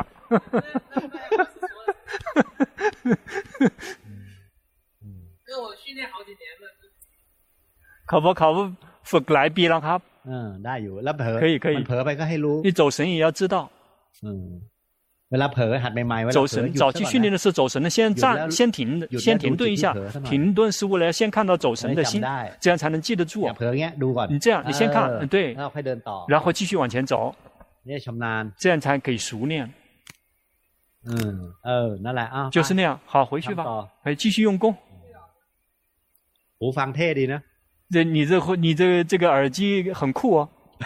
เขาฝึกหลายปีแล้วครับได้อยู่แล้วเผลอมันเผลอไปก็ให้รู้你走神也要知道เวลาเผลอหัดใหม่ๆเวลา走神早期训练的是走神的先停顿一下停顿是为了先看到走神的心这样才能记得住เผลอเงี้ยดูก่อน你这样你先看对แล้วค่อยเดินต่อ然后继续往前走นี่ชำนาญ这样才可以熟练นั่นแหละ就是那样好回去吧继续用功หูฟังเท่ดีนะ你这个耳机很酷哦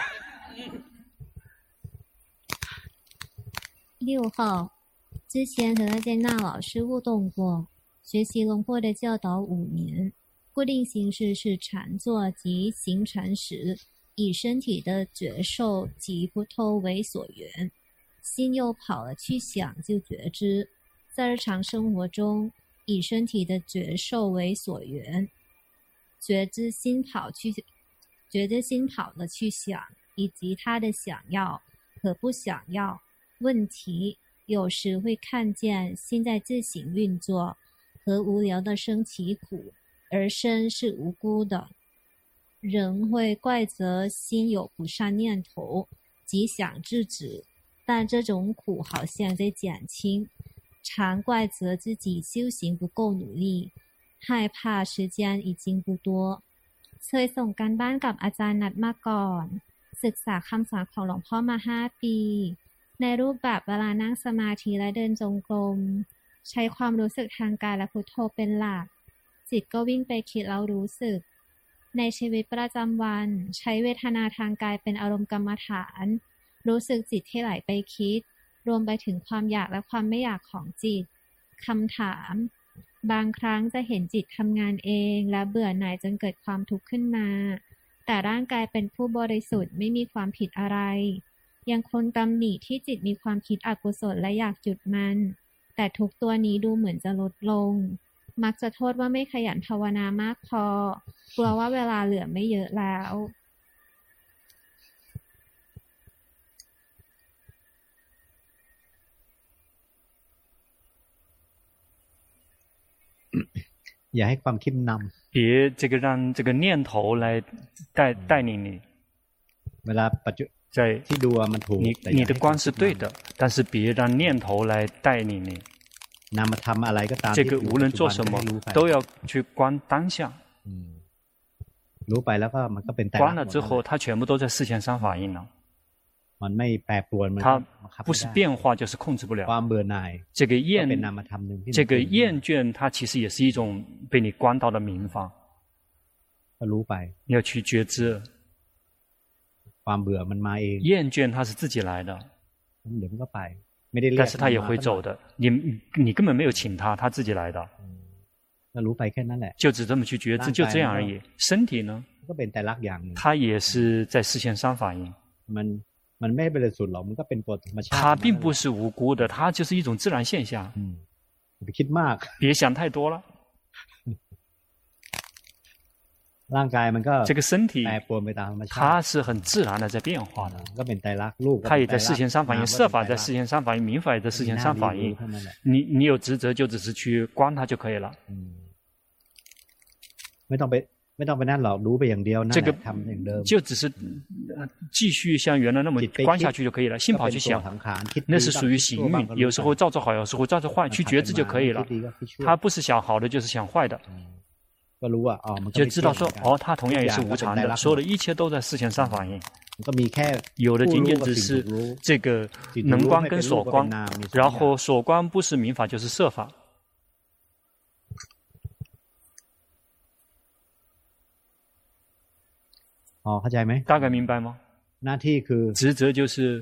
6号，之前和阿坚娜老师互动过，学习龙坡的教导5年，固定形式是禅坐及行禅时，以身体的觉受及不透为所缘，心又跑了去想就觉知，在日常生活中以身体的觉受为所缘，觉知心跑了去想，以及他的想要和不想要。问题有时会看见心在自行运作和无聊的生起苦，而身是无辜的。人会怪责心有不善念头，极想制止，但这种苦好像在减轻。常怪责自己修行不够努力，害怕时间已经不多。เคยส่งการบ้านกับอาจารย์นัดมาก่อนศึกษาคำสอนของหลวงพ่อมา5 ปีในรูปแบบเวลานั่งสมาธิและเดินจงกรมใช้ความรู้สึกทางกายและพุทโธเป็นหลักจิตก็วิ่งไปคิดแล้วรู้สึกในชีวิตประจำวันใช้เวทนาทางกายเป็นอารมณ์กรรมฐานรู้สึกจิตที่ไหลไปคิดรวมไปถึงความอยากและความไม่อยากของจิตคำถามบางครั้งจะเห็นจิตทำงานเองและเบื่อหน่ายจนเกิดความทุกข์ขึ้นมาแต่ร่างกายเป็นผู้บริสุทธิ์ไม่มีความผิดอะไรยังคงตำหนิที่จิตมีความคิดอกุศลและอยากจุดมันแต่ทุกตัวนี้ดูเหมือนจะลดลงมักจะโทษว่าไม่ขยันภาวนามากพอกลัวว่าเวลาเหลือไม่เยอะแล้วอย่าให้ความคิดนำ别这个让这个念头来带领你เวลาปัจจุ在你的观是对的但是别让念头来带领你นามธรรมอะไรก็ตาม这个无论做什么都要去观当下รู้ไปแล้วก็มันก็เป็น观了之后它全部都在视线上反应了มันไม่แปรปรวนมัน它不是变化就是控制不了ความเบื่อหน่าย这个厌倦它其实也是一种被你观到的明方ก็รู้ไป你要去觉知ความเบื่อมันมาเอง厌倦它是自己来的เดี๋ยวมันก็ไปไม่ได้เรียก但是它也会走的你根本没有请它它自己来的ก็รู้ไปแค่นั้นแหละ就只这么去觉知就这样而已身体呢ก็เป็นไตรลักษณ์อย่างนึง它也是在视线上反应มันไม่บริสุทธิ์หรอกมันก็เป็นกฎธรรมชาติ它并不是无辜的它就是一种自然现象别คิดมาก别想太多了ร่างกายมันก็这个身体แปรปรวนไปตามธรรมชาติ它是很自然的在变化的ก็เป็นไตรลักษณ์รูป它也在视线上反应色法在视线上反应明法也在视线上反应你有职责就只是去观它就可以了ไม่ต้องไปนั่นหรอกรู้ไปอย่างเดียวนั่นแหละทำอย่างเดิม就只是继续像原来那么观下去就可以了心跑去想那是属于行运有时候照着好有时候照着坏去觉知就可以了它不是想好的就是想坏的ก็รู้ว่า就知道说它同样也是无常的所有的一切都在视线上反应ก็มีแค่有的仅仅只是这个能观跟所观然后所观不是明法就是色法พเข้าใจไหม大概明白吗？ หน้าที่คือ职责就是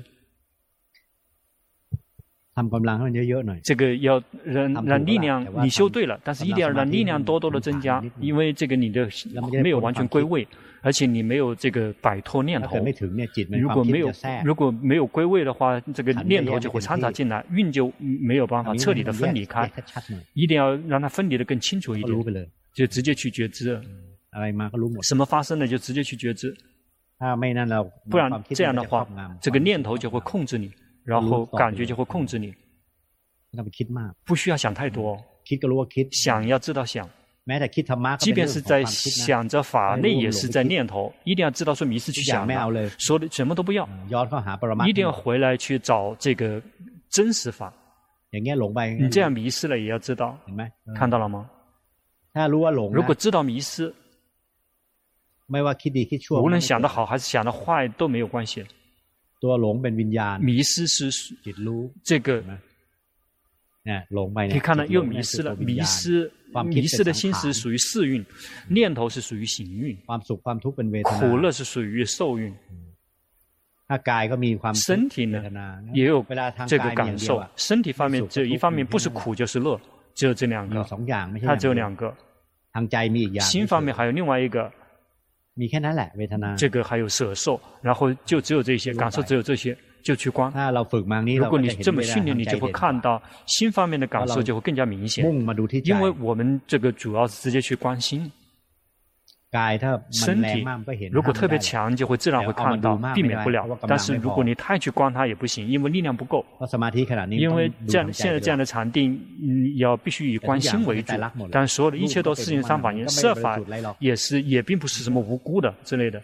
ทำกำลังให้มันเยอะๆหน่อย这个要让力量你修对了，但是一定要让力量多多的增加，因为这个你的没有完全归位，而且你没有这个摆脱念头。如果没有归位的话，这个念头就会掺杂进来，运就没有办法彻底的分离开。一定要让它分离的更清楚一点，就直接去觉知。什么发生了就直接去觉知，不然这样的话，这个念头就会控制你。然后感觉就会控制你，不需要想太多，想要知道想，即便是在想着法，那也是在念头，一定要知道说迷失去想的，说的什么都不要，一定要回来去找这个真实法。你这样迷失了也要知道，看到了吗？如果知道迷失，无论想得好还是想得坏都没有关系。迷失是这个，可以看到又迷失了。迷失的心是属于世运，念头是属于行运，苦乐是属于受运。身体呢也有这个感受，身体方面只有一方面，不是苦就是乐，只有这两个，它只有两个。心方面还有另外一个。这个还有舍受，然后就只有这些感受，只有这些就去观。如果你这么训练，你就会看到心方面的感受就会更加明显。因为我们这个主要是直接去观心。身体如果特别强，就会自然会看到，避免不了。但是如果你太去观它也不行，因为力量不够。因为现在这样的禅定，要必须以观心为主。但所有的一切都是因三法因，色法也并不是什么无辜的之类的。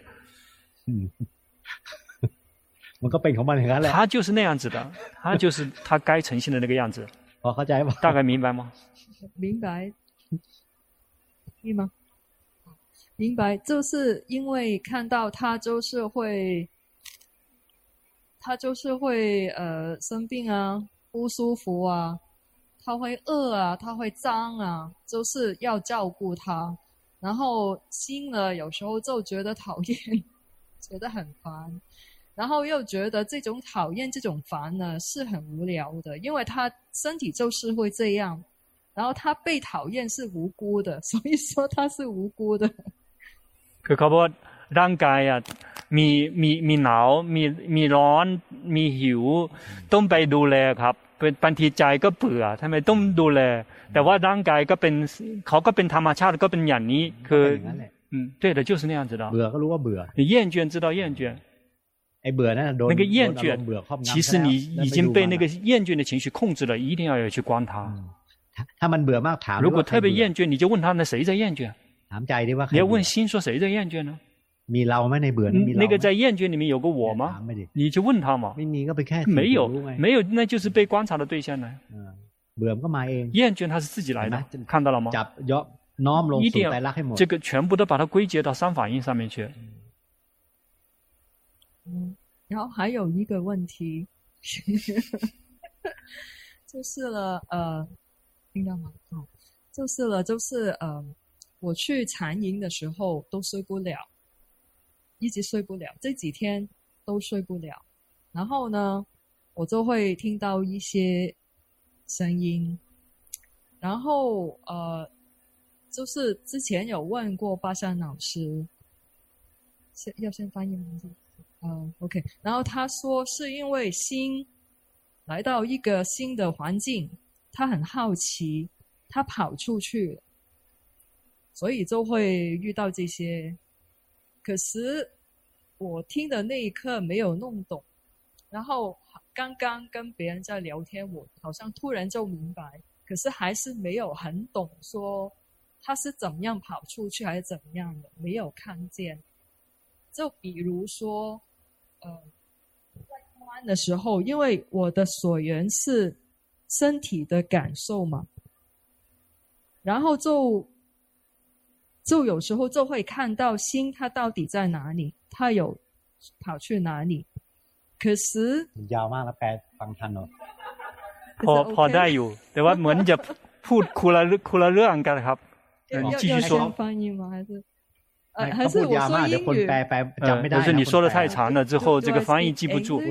他就是那样子的，他就是他该呈现的那个样子。大概明白吗？ 明白。可以吗？明白，就是因为看到他就是会生病啊，不舒服啊，他会饿啊，他会脏啊，就是要照顾他。然后心呢，有时候就觉得讨厌，觉得很烦，然后又觉得这种讨厌、这种烦呢是很无聊的，因为他身体就是会这样，然后他被讨厌是无辜的，所以说他是无辜的。 คือเขาบอกร่างกายอ่ะมีหนาวมีร้อนมีหิวต้องไปดูแลครับบางทีใจก็เบื่อทำไมต้องดูแลแต่ว่าร่างกายก็เป็นเขาก็เป็นธรรมชาติก็เป็นอย่างนี้คือ对的就是那样子的เบื่อก็รู้ว่าเบื่อ你厌倦知道厌倦ไอ้เบื่อนั่นโดน那个厌倦其实你已经被那个厌倦的情绪控制了一定要去观它ถ้ามันเบื่อมากถาม如果特别厌倦你就问他那谁在厌倦你要问心说谁在厌倦呢มีเราไหมในเบื่อ那个在厌倦里面有个我吗你就问他嘛没有那就是被观察的对象呢เบื่อก็มาเอง厌倦它是自己来的看到了吗จับยกน้อมลงสู่ไตรลักษณ์ให้หมด这个全部都把它归结到三法印上面去然后还有一个问题就是了听到吗就是我去禅营的时候都睡不了，一直睡不了，这几天都睡不了。然后呢，我就会听到一些声音，然后就是之前有问过巴山老师，要先翻译吗？OK， 然后他说是因为心来到一个新的环境，他很好奇，他跑出去了。所以就会遇到这些，可是我听的那一刻没有弄懂，然后刚刚跟别人在聊天，我好像突然就明白，可是还是没有很懂说他是怎么样跑出去还是怎么样的，没有看见。就比如说在观的时候，因为我的所缘是身体的感受嘛，然后就有时候就会看到心它到底在哪里，它有跑去哪里，可是ยาวมากแล้วแปลฟังทันเหรอพอได้อยู่แต่ว่าเหมือนจะพูดคนละเรื่องกันครับ继续说翻译吗还是还是我说英语？ 可是你说的太长了，之后这个翻译记不住。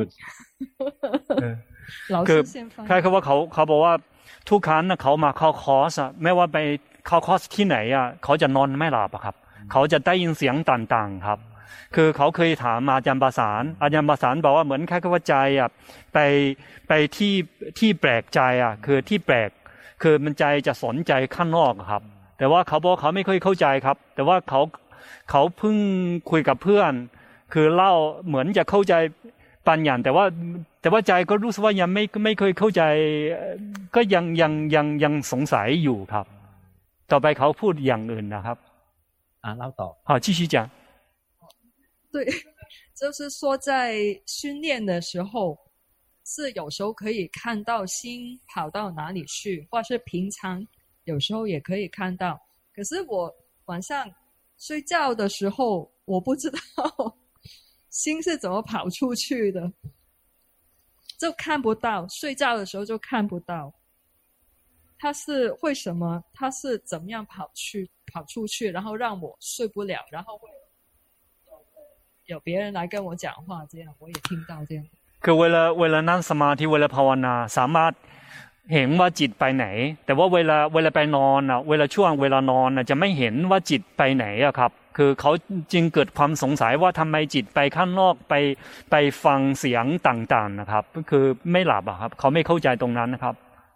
老师先翻译。 ใครว่าเขาบอกว่าทุกครั้งนะเขามาเข้าคอร์สไม่ว่าไปเข้าคอร์สที่ไหนเขาจะนอนไม่หลับครับเขาจะได้ยินเสียงต่างๆครับคือเขาเคยถามอาจารย์ประสานบอกว่าเหมือนแค่ว่าใจไปที่แปลกใจคือที่แปลกคือมันใจจะสนใจข้างนอกครับแต่ว่าเขาบอกเขาไม่ค่อยเข้าใจครับแต่ว่าเขาเพิ่งคุยกับเพื่อนคือเล่าเหมือนจะเข้าใจบางอย่างแต่ว่าใจก็รู้สึกว่ายังไม่เคยเข้าใจก็ยังสงสัยอยู่ครับต่อไปเขาพูดอย่างอื่นนะครับเล่าต่อ好继续讲对就是说在训练的时候是有时候可以看到心跑到哪里去或是平常有时候也可以看到可是我晚上睡觉的时候我不知道心是怎么跑出去的就看不到睡觉的时候就看不到他是为什么他是怎么样跑出去然后让我睡不了然后会有别人来跟我讲话这样我也听到这样คือเวลานั่งสมาธิเวลาภาวนาสามารถเห็นว่าจิตไปไหนแต่ว่าเวลาไปนอนเวลานอนจะไม่เห็นว่าจิตไปไหนครับคือเขาจึงเกิดความสงสัยว่าทำไมจิตไปข้างนอกไปฟังเสียงต่างๆนะครับก็คือไม่หลับครับเขาไม่เข้าใจตรงนั้นนะครับ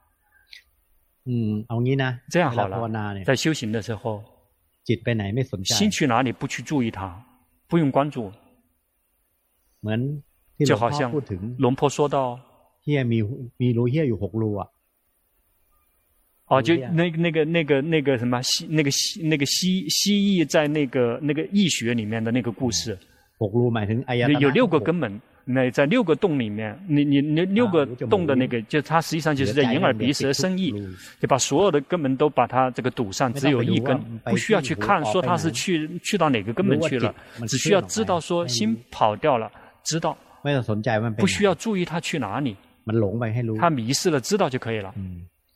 เอางี้นะ这样好了在修行的时候จิตไปไหนไม่สนใจ心去哪里不去注意它不用关注เหมือนที่หลวงพ่อพูดถึงหลวงพ่อ说到เหี้ยมีรูเหี้ยอยู่6รู就那个什么那个蜥蜴在那个易学里面的那个故事 6รูหมายถึงอายตนะ有6个根本那在6个洞里面你6个洞的那个就它实际上就是在眼耳鼻舌身意就把所有的根本都把它这个堵上只有一根不需要去看说它是去到哪个根本去了只需要知道说心跑掉了知道不需要注意它去哪里它迷失了知道就可以了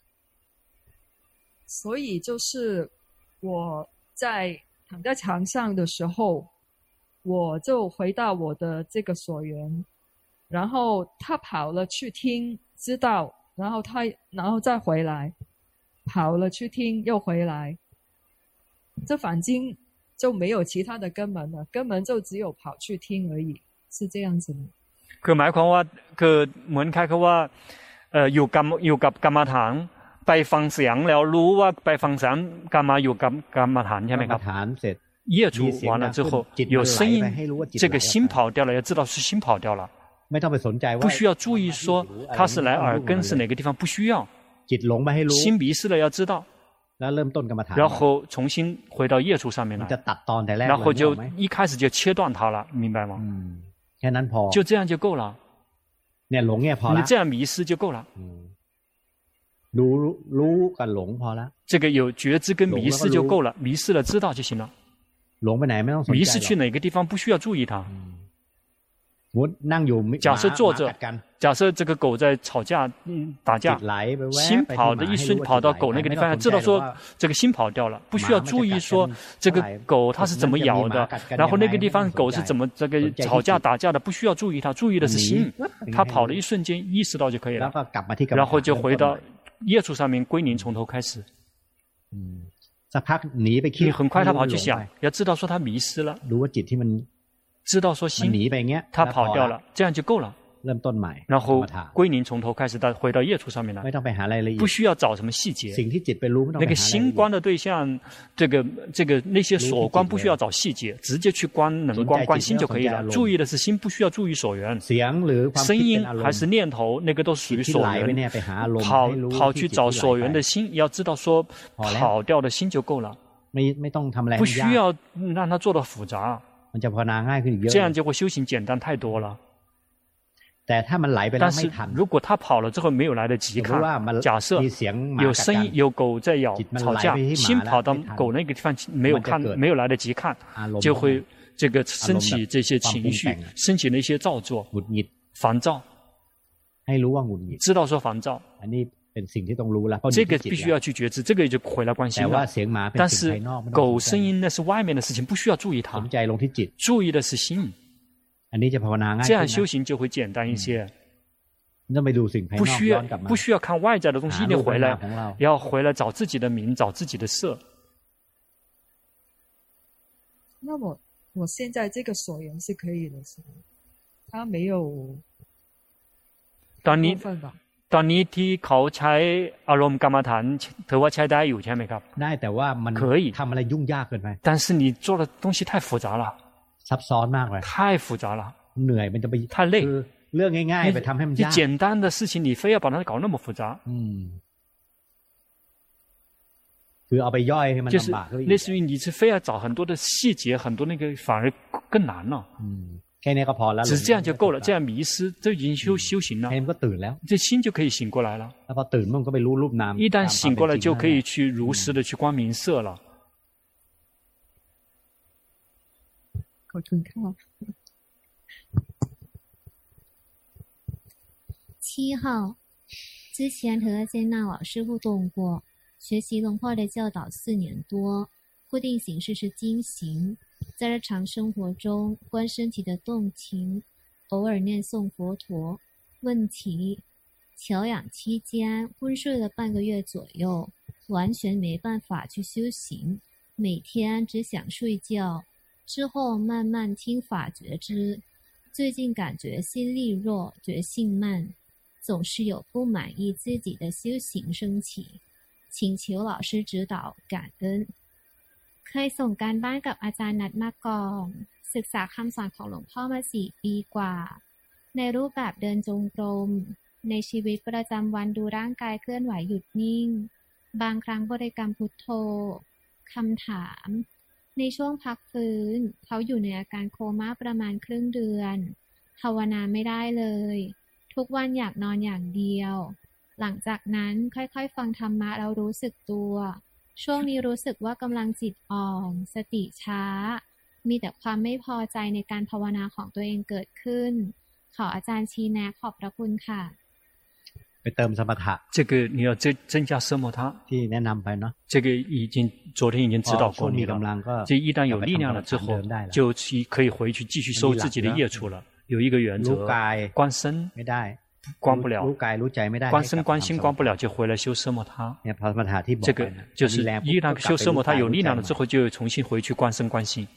所以就是我在躺在床上的时候我就回到我的这个所缘然后他跑了去听知道然后再回来跑了去听又回来这反经就没有其他的根本了根本就只有跑去听而已是这样子吗คือหมายความว่าคือเหมือนคล้ายๆว่าอยู่กับกรรมฐานไปฟังเสียงแล้วรู้ว่าไปฟังเสียงกรรมอยู่กับกรรมฐานใช่ไหมครับฐานเสร็จ业除完了之后有声音这个心跑掉了要知道是心跑掉了ไม่ต้องไปสนใจว่า不需要注意说它是来耳根是哪个地方不需要จิตหลงไปให้รู้心迷失了要知道แล้วเริ่มต้นกรรมฐาน然后重新回到业除上面来จะตัดตอนแต่แรก然后就一开始就切断它了明白吗แค่นั้นพอ就这样就够了เนี่ยหลงเนี่ยพอละ你这样迷失就够了รู้กับหลงพอละ这个有觉知跟迷失就够了迷失了知道就行了หลงไปไหนไม่ต้องสนใจ迷失去哪个地方不需要注意它นั่งอยู่假设坐着假设这个狗在吵架打架心跑的一瞬跑到狗那个地方知道说这个心跑掉了不需要注意说这个狗它是怎么咬的然后那个地方狗是怎么这个吵架打架的不需要注意它注意的是心它跑的一瞬间意识到就可以了然后就回到业处上面归零从头开始สักพักหนีไปคิด很快他跑去想要知道说他迷失了รู้ว่าจิตที่มัน知道说心他跑掉了这样就够了เริ่มต้นใหม่然后归零从头开始回到业处上面来ไม่ต้องไปหารายละเอียด不需要找什么细节สิ่งที่จิตไปรู้ไม่ต้อง那个心观的对象这个那些所观不需要找细节直接去观能观观心就可以了注意的是心不需要注意所缘声音还是念头那个都属于所缘跑去找所缘的心要知道说跑掉的心就够了ไม่ต้องทำอะไร不需要让它做得复杂这样就会修行简单太多了แต่ถ้ามันไหลไปแล้วไม่ทัน如果他跑了之后没有来得及看假设有声音有狗在咬吵架心跑到狗那个地方没有来得及看就会这个升起这些情绪升起那些造作หงุดหงิด烦躁ให้รู้ว่าหงุดหงิด知道说烦躁อันนี้เ这个必须要去觉知，这个就回来关心了。但是狗声音那是外面的事情，不需要注意它，注意的是心。这样修行就会简单一些。不需要看外在的东西，一定回来，要回来找自己的名，找自己的色。 那我现在这个所缘是可以的，是吗？他没有。 ตอนนี้ที่เขาใช้อารมณ์กรรมฐานถือว่าใช้ได้อยู่ใช่ไหมครับได้แต่ว่ามันทำอะไรยุ่งยากเกินไป但是你做的东西太复杂了ซับซ้อนมากเลย太复杂了เหนื่อยมันจะไป太累เรื่องง่ายๆไปทำให้มันยาก你简单的事情你非要把它搞那么复杂คือเอาไปย่อยให้มันลำบาก类似于你是非要找很多的细节很多那个反而更难了只是这样就够了，这样迷失就已经修行了。这心就可以醒过来了。一旦醒过来，就可以去如实的去观名色了。 7号，之前和接纳老师互动过，学习龙婆的教导4年多，固定形式是经行。在日常生活中观身体的动情，偶尔念诵佛陀。问题：调养期间昏睡了半个月左右，完全没办法去修行，每天只想睡觉。之后慢慢听法觉知，最近感觉心力弱，觉性慢，总是有不满意自己的修行升起，请求老师指导，感恩。เคยส่งการบ้านกับอาจารย์นัดมาก่อนศึกษาคำสอนของหลวงพ่อมา4 ปีกว่าในรูปแบบเดินจงกรมในชีวิตประจำวันดูร่างกายเคลื่อนไหวหยุดนิ่งบางครั้งบริกรรมพุทโธคำถามในช่วงพักฟื้นเขาอยู่ในอาการโคม่าประมาณครึ่งเดือนภาวนาไม่ได้เลยทุกวันอยากนอนอย่างเดียวหลังจากนั้นค่อยๆฟังธรรมะแล้วรู้สึกตัวช่วงนี้รู้สึกว่ากำลังจิตอ่อนสติช้ามีแต่ความไม่พอใจในการภาวนาของตัวเองเกิดขึ้นขออาจารย์ชี้แนะขอบพระคุณค่ะไปเติมสมถะ这个你要增加奢摩他ที่แนะนำไปเนาะ这个昨天已经指导过你了这一旦有力量了之后就可以回去继续收自己的业处了有一个原则观身ไม่ได้观不了观身观心观不了就回来修奢摩他这个就是一旦修奢摩他有力量了之后就重新回去观身观心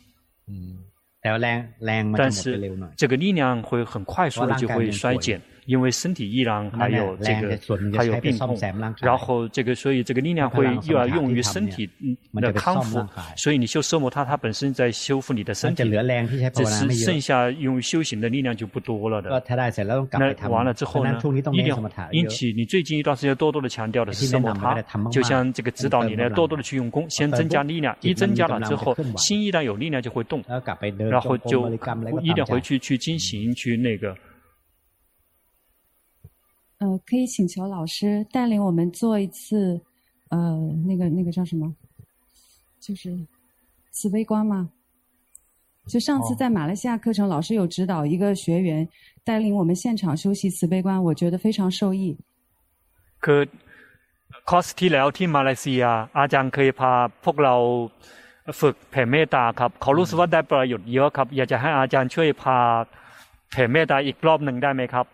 但是这个力量会很快速的就会衰减因为身体依然还有这个还有病痛然后这个所以这个力量会又要用于身体的康复所以你修奢摩他它本身在修复你的身体只是剩下用于修行的力量就不多了的那完了之后呢一定因此你最近一段时间多多的强调的是奢摩他就像这个指导你呢多多的去用功先增加力量一增加了之后心一旦有力量就会动然后就一定回去去进行去那个可以请求老师带领我们做一次那个叫什么就是慈悲观吗就上次在马来西亚课程老师有指导一个学员带领我们现场修习慈悲观我觉得非常受益คือคอร์สที่แล้วที่มาเลเซียอาจารย์เคยพาพวกเราฝึกแผ่เมตตาครับเขารู้สึกว่าได้ประโยชน์เยอะครับอยากจะให้อาจารย์ช่วยพาแผ่เมตตาอีกรอบนึงได้ไหมครับ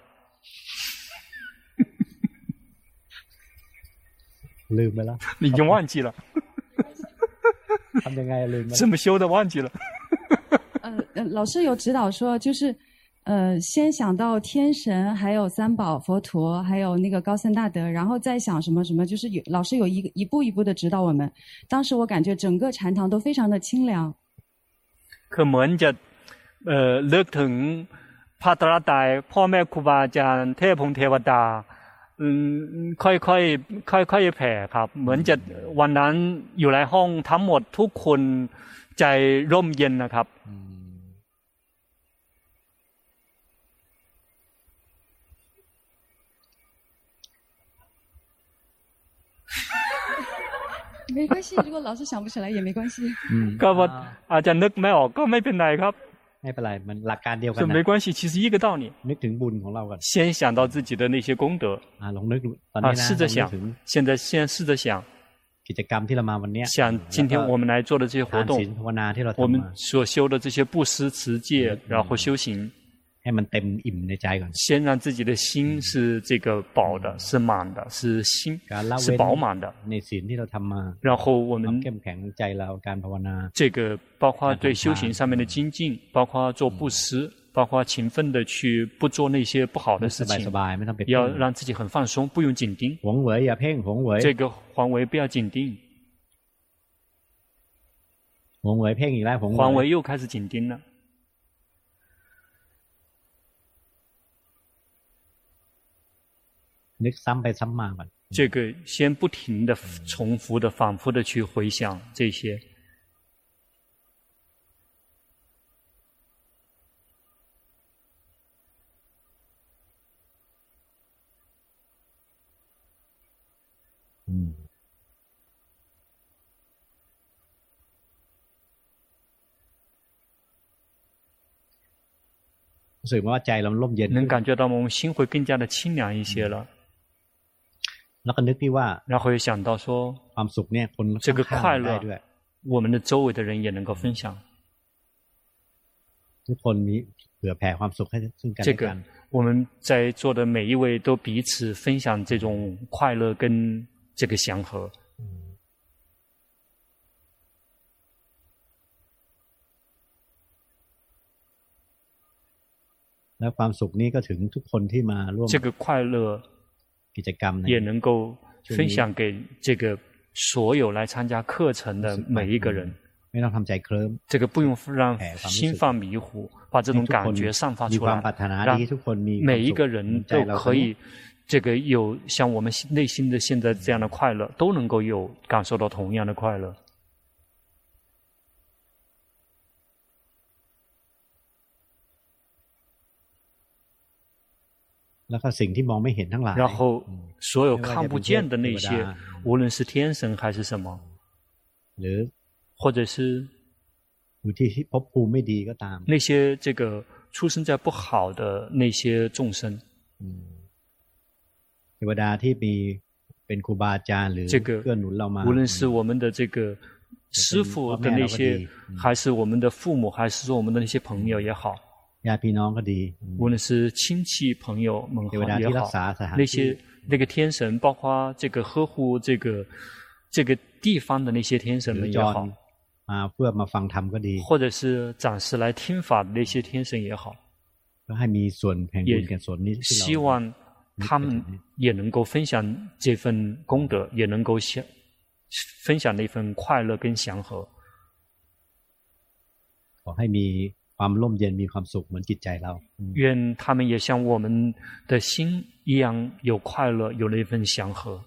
ลืมไปแล้ว已经忘记了ทำยังไงลืม怎么修的忘记了老师有指导说就是先想到天神还有三宝佛陀还有那个高僧大德然后再想什么什么就是老师有一步一步的指导我们当时我感觉整个禅堂都非常的清凉คือเหมือนจะเลิกถึงพระตรัสตรัยพ่อแม่ครูบาอาจารย์เทพพงเทวดาค่อยแผ่ครับเหมือนจะวันนั้นอยู่ในห้องทั้งหมดทุกคนใจร่มเย็นนะครับ没关系如果老师想不起来也没关系ก็ว่าอาจจะนึกไม่ออกก็ไม่เป็นไรครับไม่เป็นไรมันหลักการเดียวกันนะ没关系，其实一个道理。 นึกถึงบุญของเราก่อน先想到自己的那些功德ลองนึกตอนนี้นะ试着想现在试着想กิจกรรมที่เรามาวันนี้像今天我们来做的这些活动ภาวนาที่เราทำ我们所修的这些布施持戒然后修行ให้มันเต็มอิ่มในใจก่อน先让自己的心是这个饱的是满的是心是饱满的ในศีลที่เราทำมา然后我们เข้มแข็งใจเราการภาวนา这个包括对修行上面的精进包括做布施包括勤奋的去不做那些不好的事情要让自己很放松不用紧盯หวงเหวยอย่าเพ่งหวงเหวย这个黄维不要紧盯หวงเหวยเพ่งอีกแล้วหวงเหวย黄维又开始紧盯了นึกซ้ำไปซ้ำมาก่อน这个先不停的重复的反复的去回想这些รู้สึกว่าใจเราร่มเย็น能感觉到我们心会更加的清凉一些了แล้วก็นึกที่ว่า然后也想到说ความสุขเนี่ยคน这个快乐我们的周围的人也能够分享ทุกคนมีเผื่อแผ่ความสุขให้ซึ่งกันและกัน我们在座的每一位都彼此分享这种快乐跟这个祥和แล้วความสุขนี้ก็ถึงทุกคนที่มาร่วม这个快乐กิจกรรม也能够分享给这个所有来参加课程的每一个人ไม่ต้องทำใจเคลิ้ม这个不用让心放迷糊把这种感觉散发出来让每一个人都可以这个有像我们内心的现在这样的快乐都能够有感受到同样的快乐แล้วก็สิ่งที่มองไม่เห็นทั้งหลาย然后所有看不见的那些无论是天神还是什么หรือ或者是อยู่ที่ภพภูมิไม่ดีก็ตาม那些这个出生在不好的那些众生เทวดาที่มีเป็นครูบาอาจารย์หรือเกื้อหนุนเรามา无论是我们的这个师父的那些还是我们的父母还是说我们的那些朋友也好ญาติพี่น้องก็ดี无论是亲戚朋友们也好那些那个天神包括这个呵护这个地方的那些天神们也好เพื่อมาฟังธรรมก็ดี或者是暂时来听法的那些天神也好ก็ให้มีส่วนแห่งบุญแก่ส่วนนี้希望他们也能够分享这份功德也能够分享那份快乐跟祥和ขอให้มีความร่มเย็นมีความสุขเหมือนจิตใจเรา愿他们也像我们的心一样有快乐有那份祥和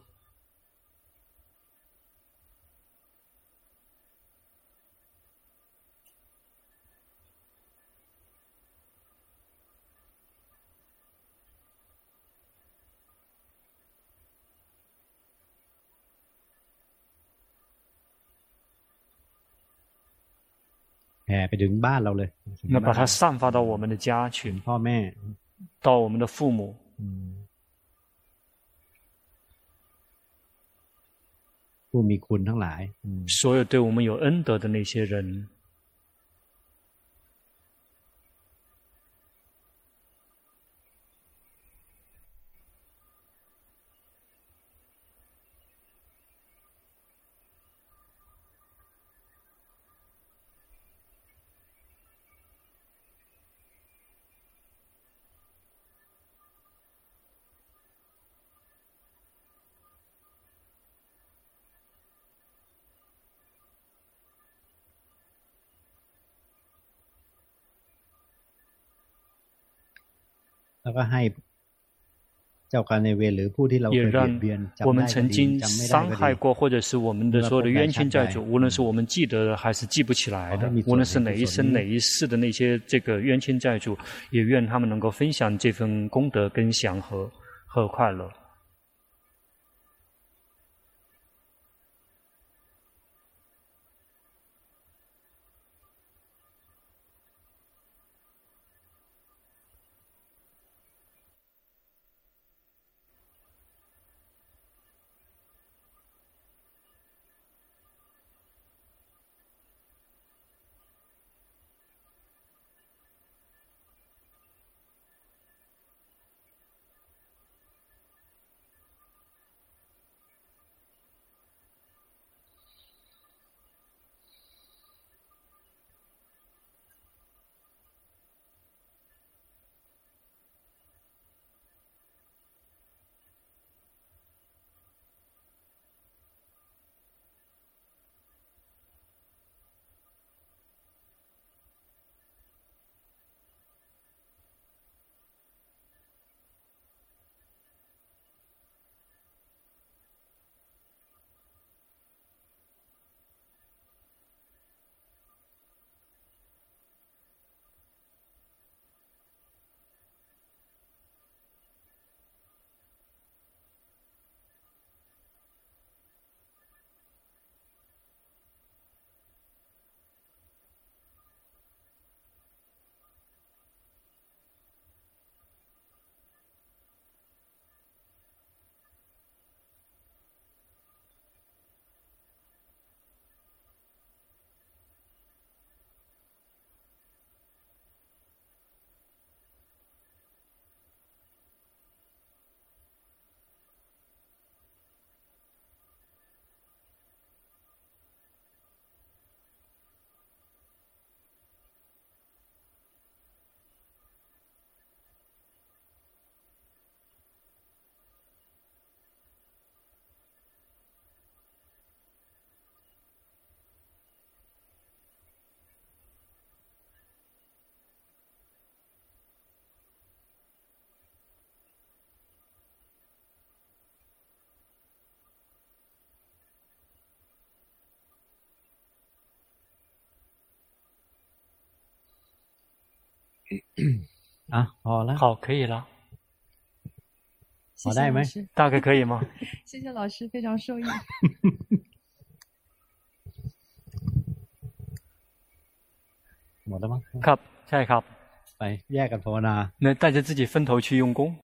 แผ่ไปถึงบ้านเราเลย那把它散发到我们的家去พ่อแม่到我们的父母ผู้มีคุณทั้งหลาย所有对我们有恩德的那些人แล้วก็ให้เจ้ากรรมนายเวรหรือผู้ที่เราเคยเบียดเบียน我们曾经伤害过或者是我们的所有的冤亲债主无论是我们记得的还是记不起来的无论是哪一生哪一世的那些这个冤亲债主也愿他们能够分享这份功德跟祥和和快乐พอแล้ว好，可以了。 พอได้ไหม大概可以吗？ 谢谢老师，非常受益。 หมดแล้วมั้งครับใช่ครับไปแยกกันภาวนา那大家自己分头去用功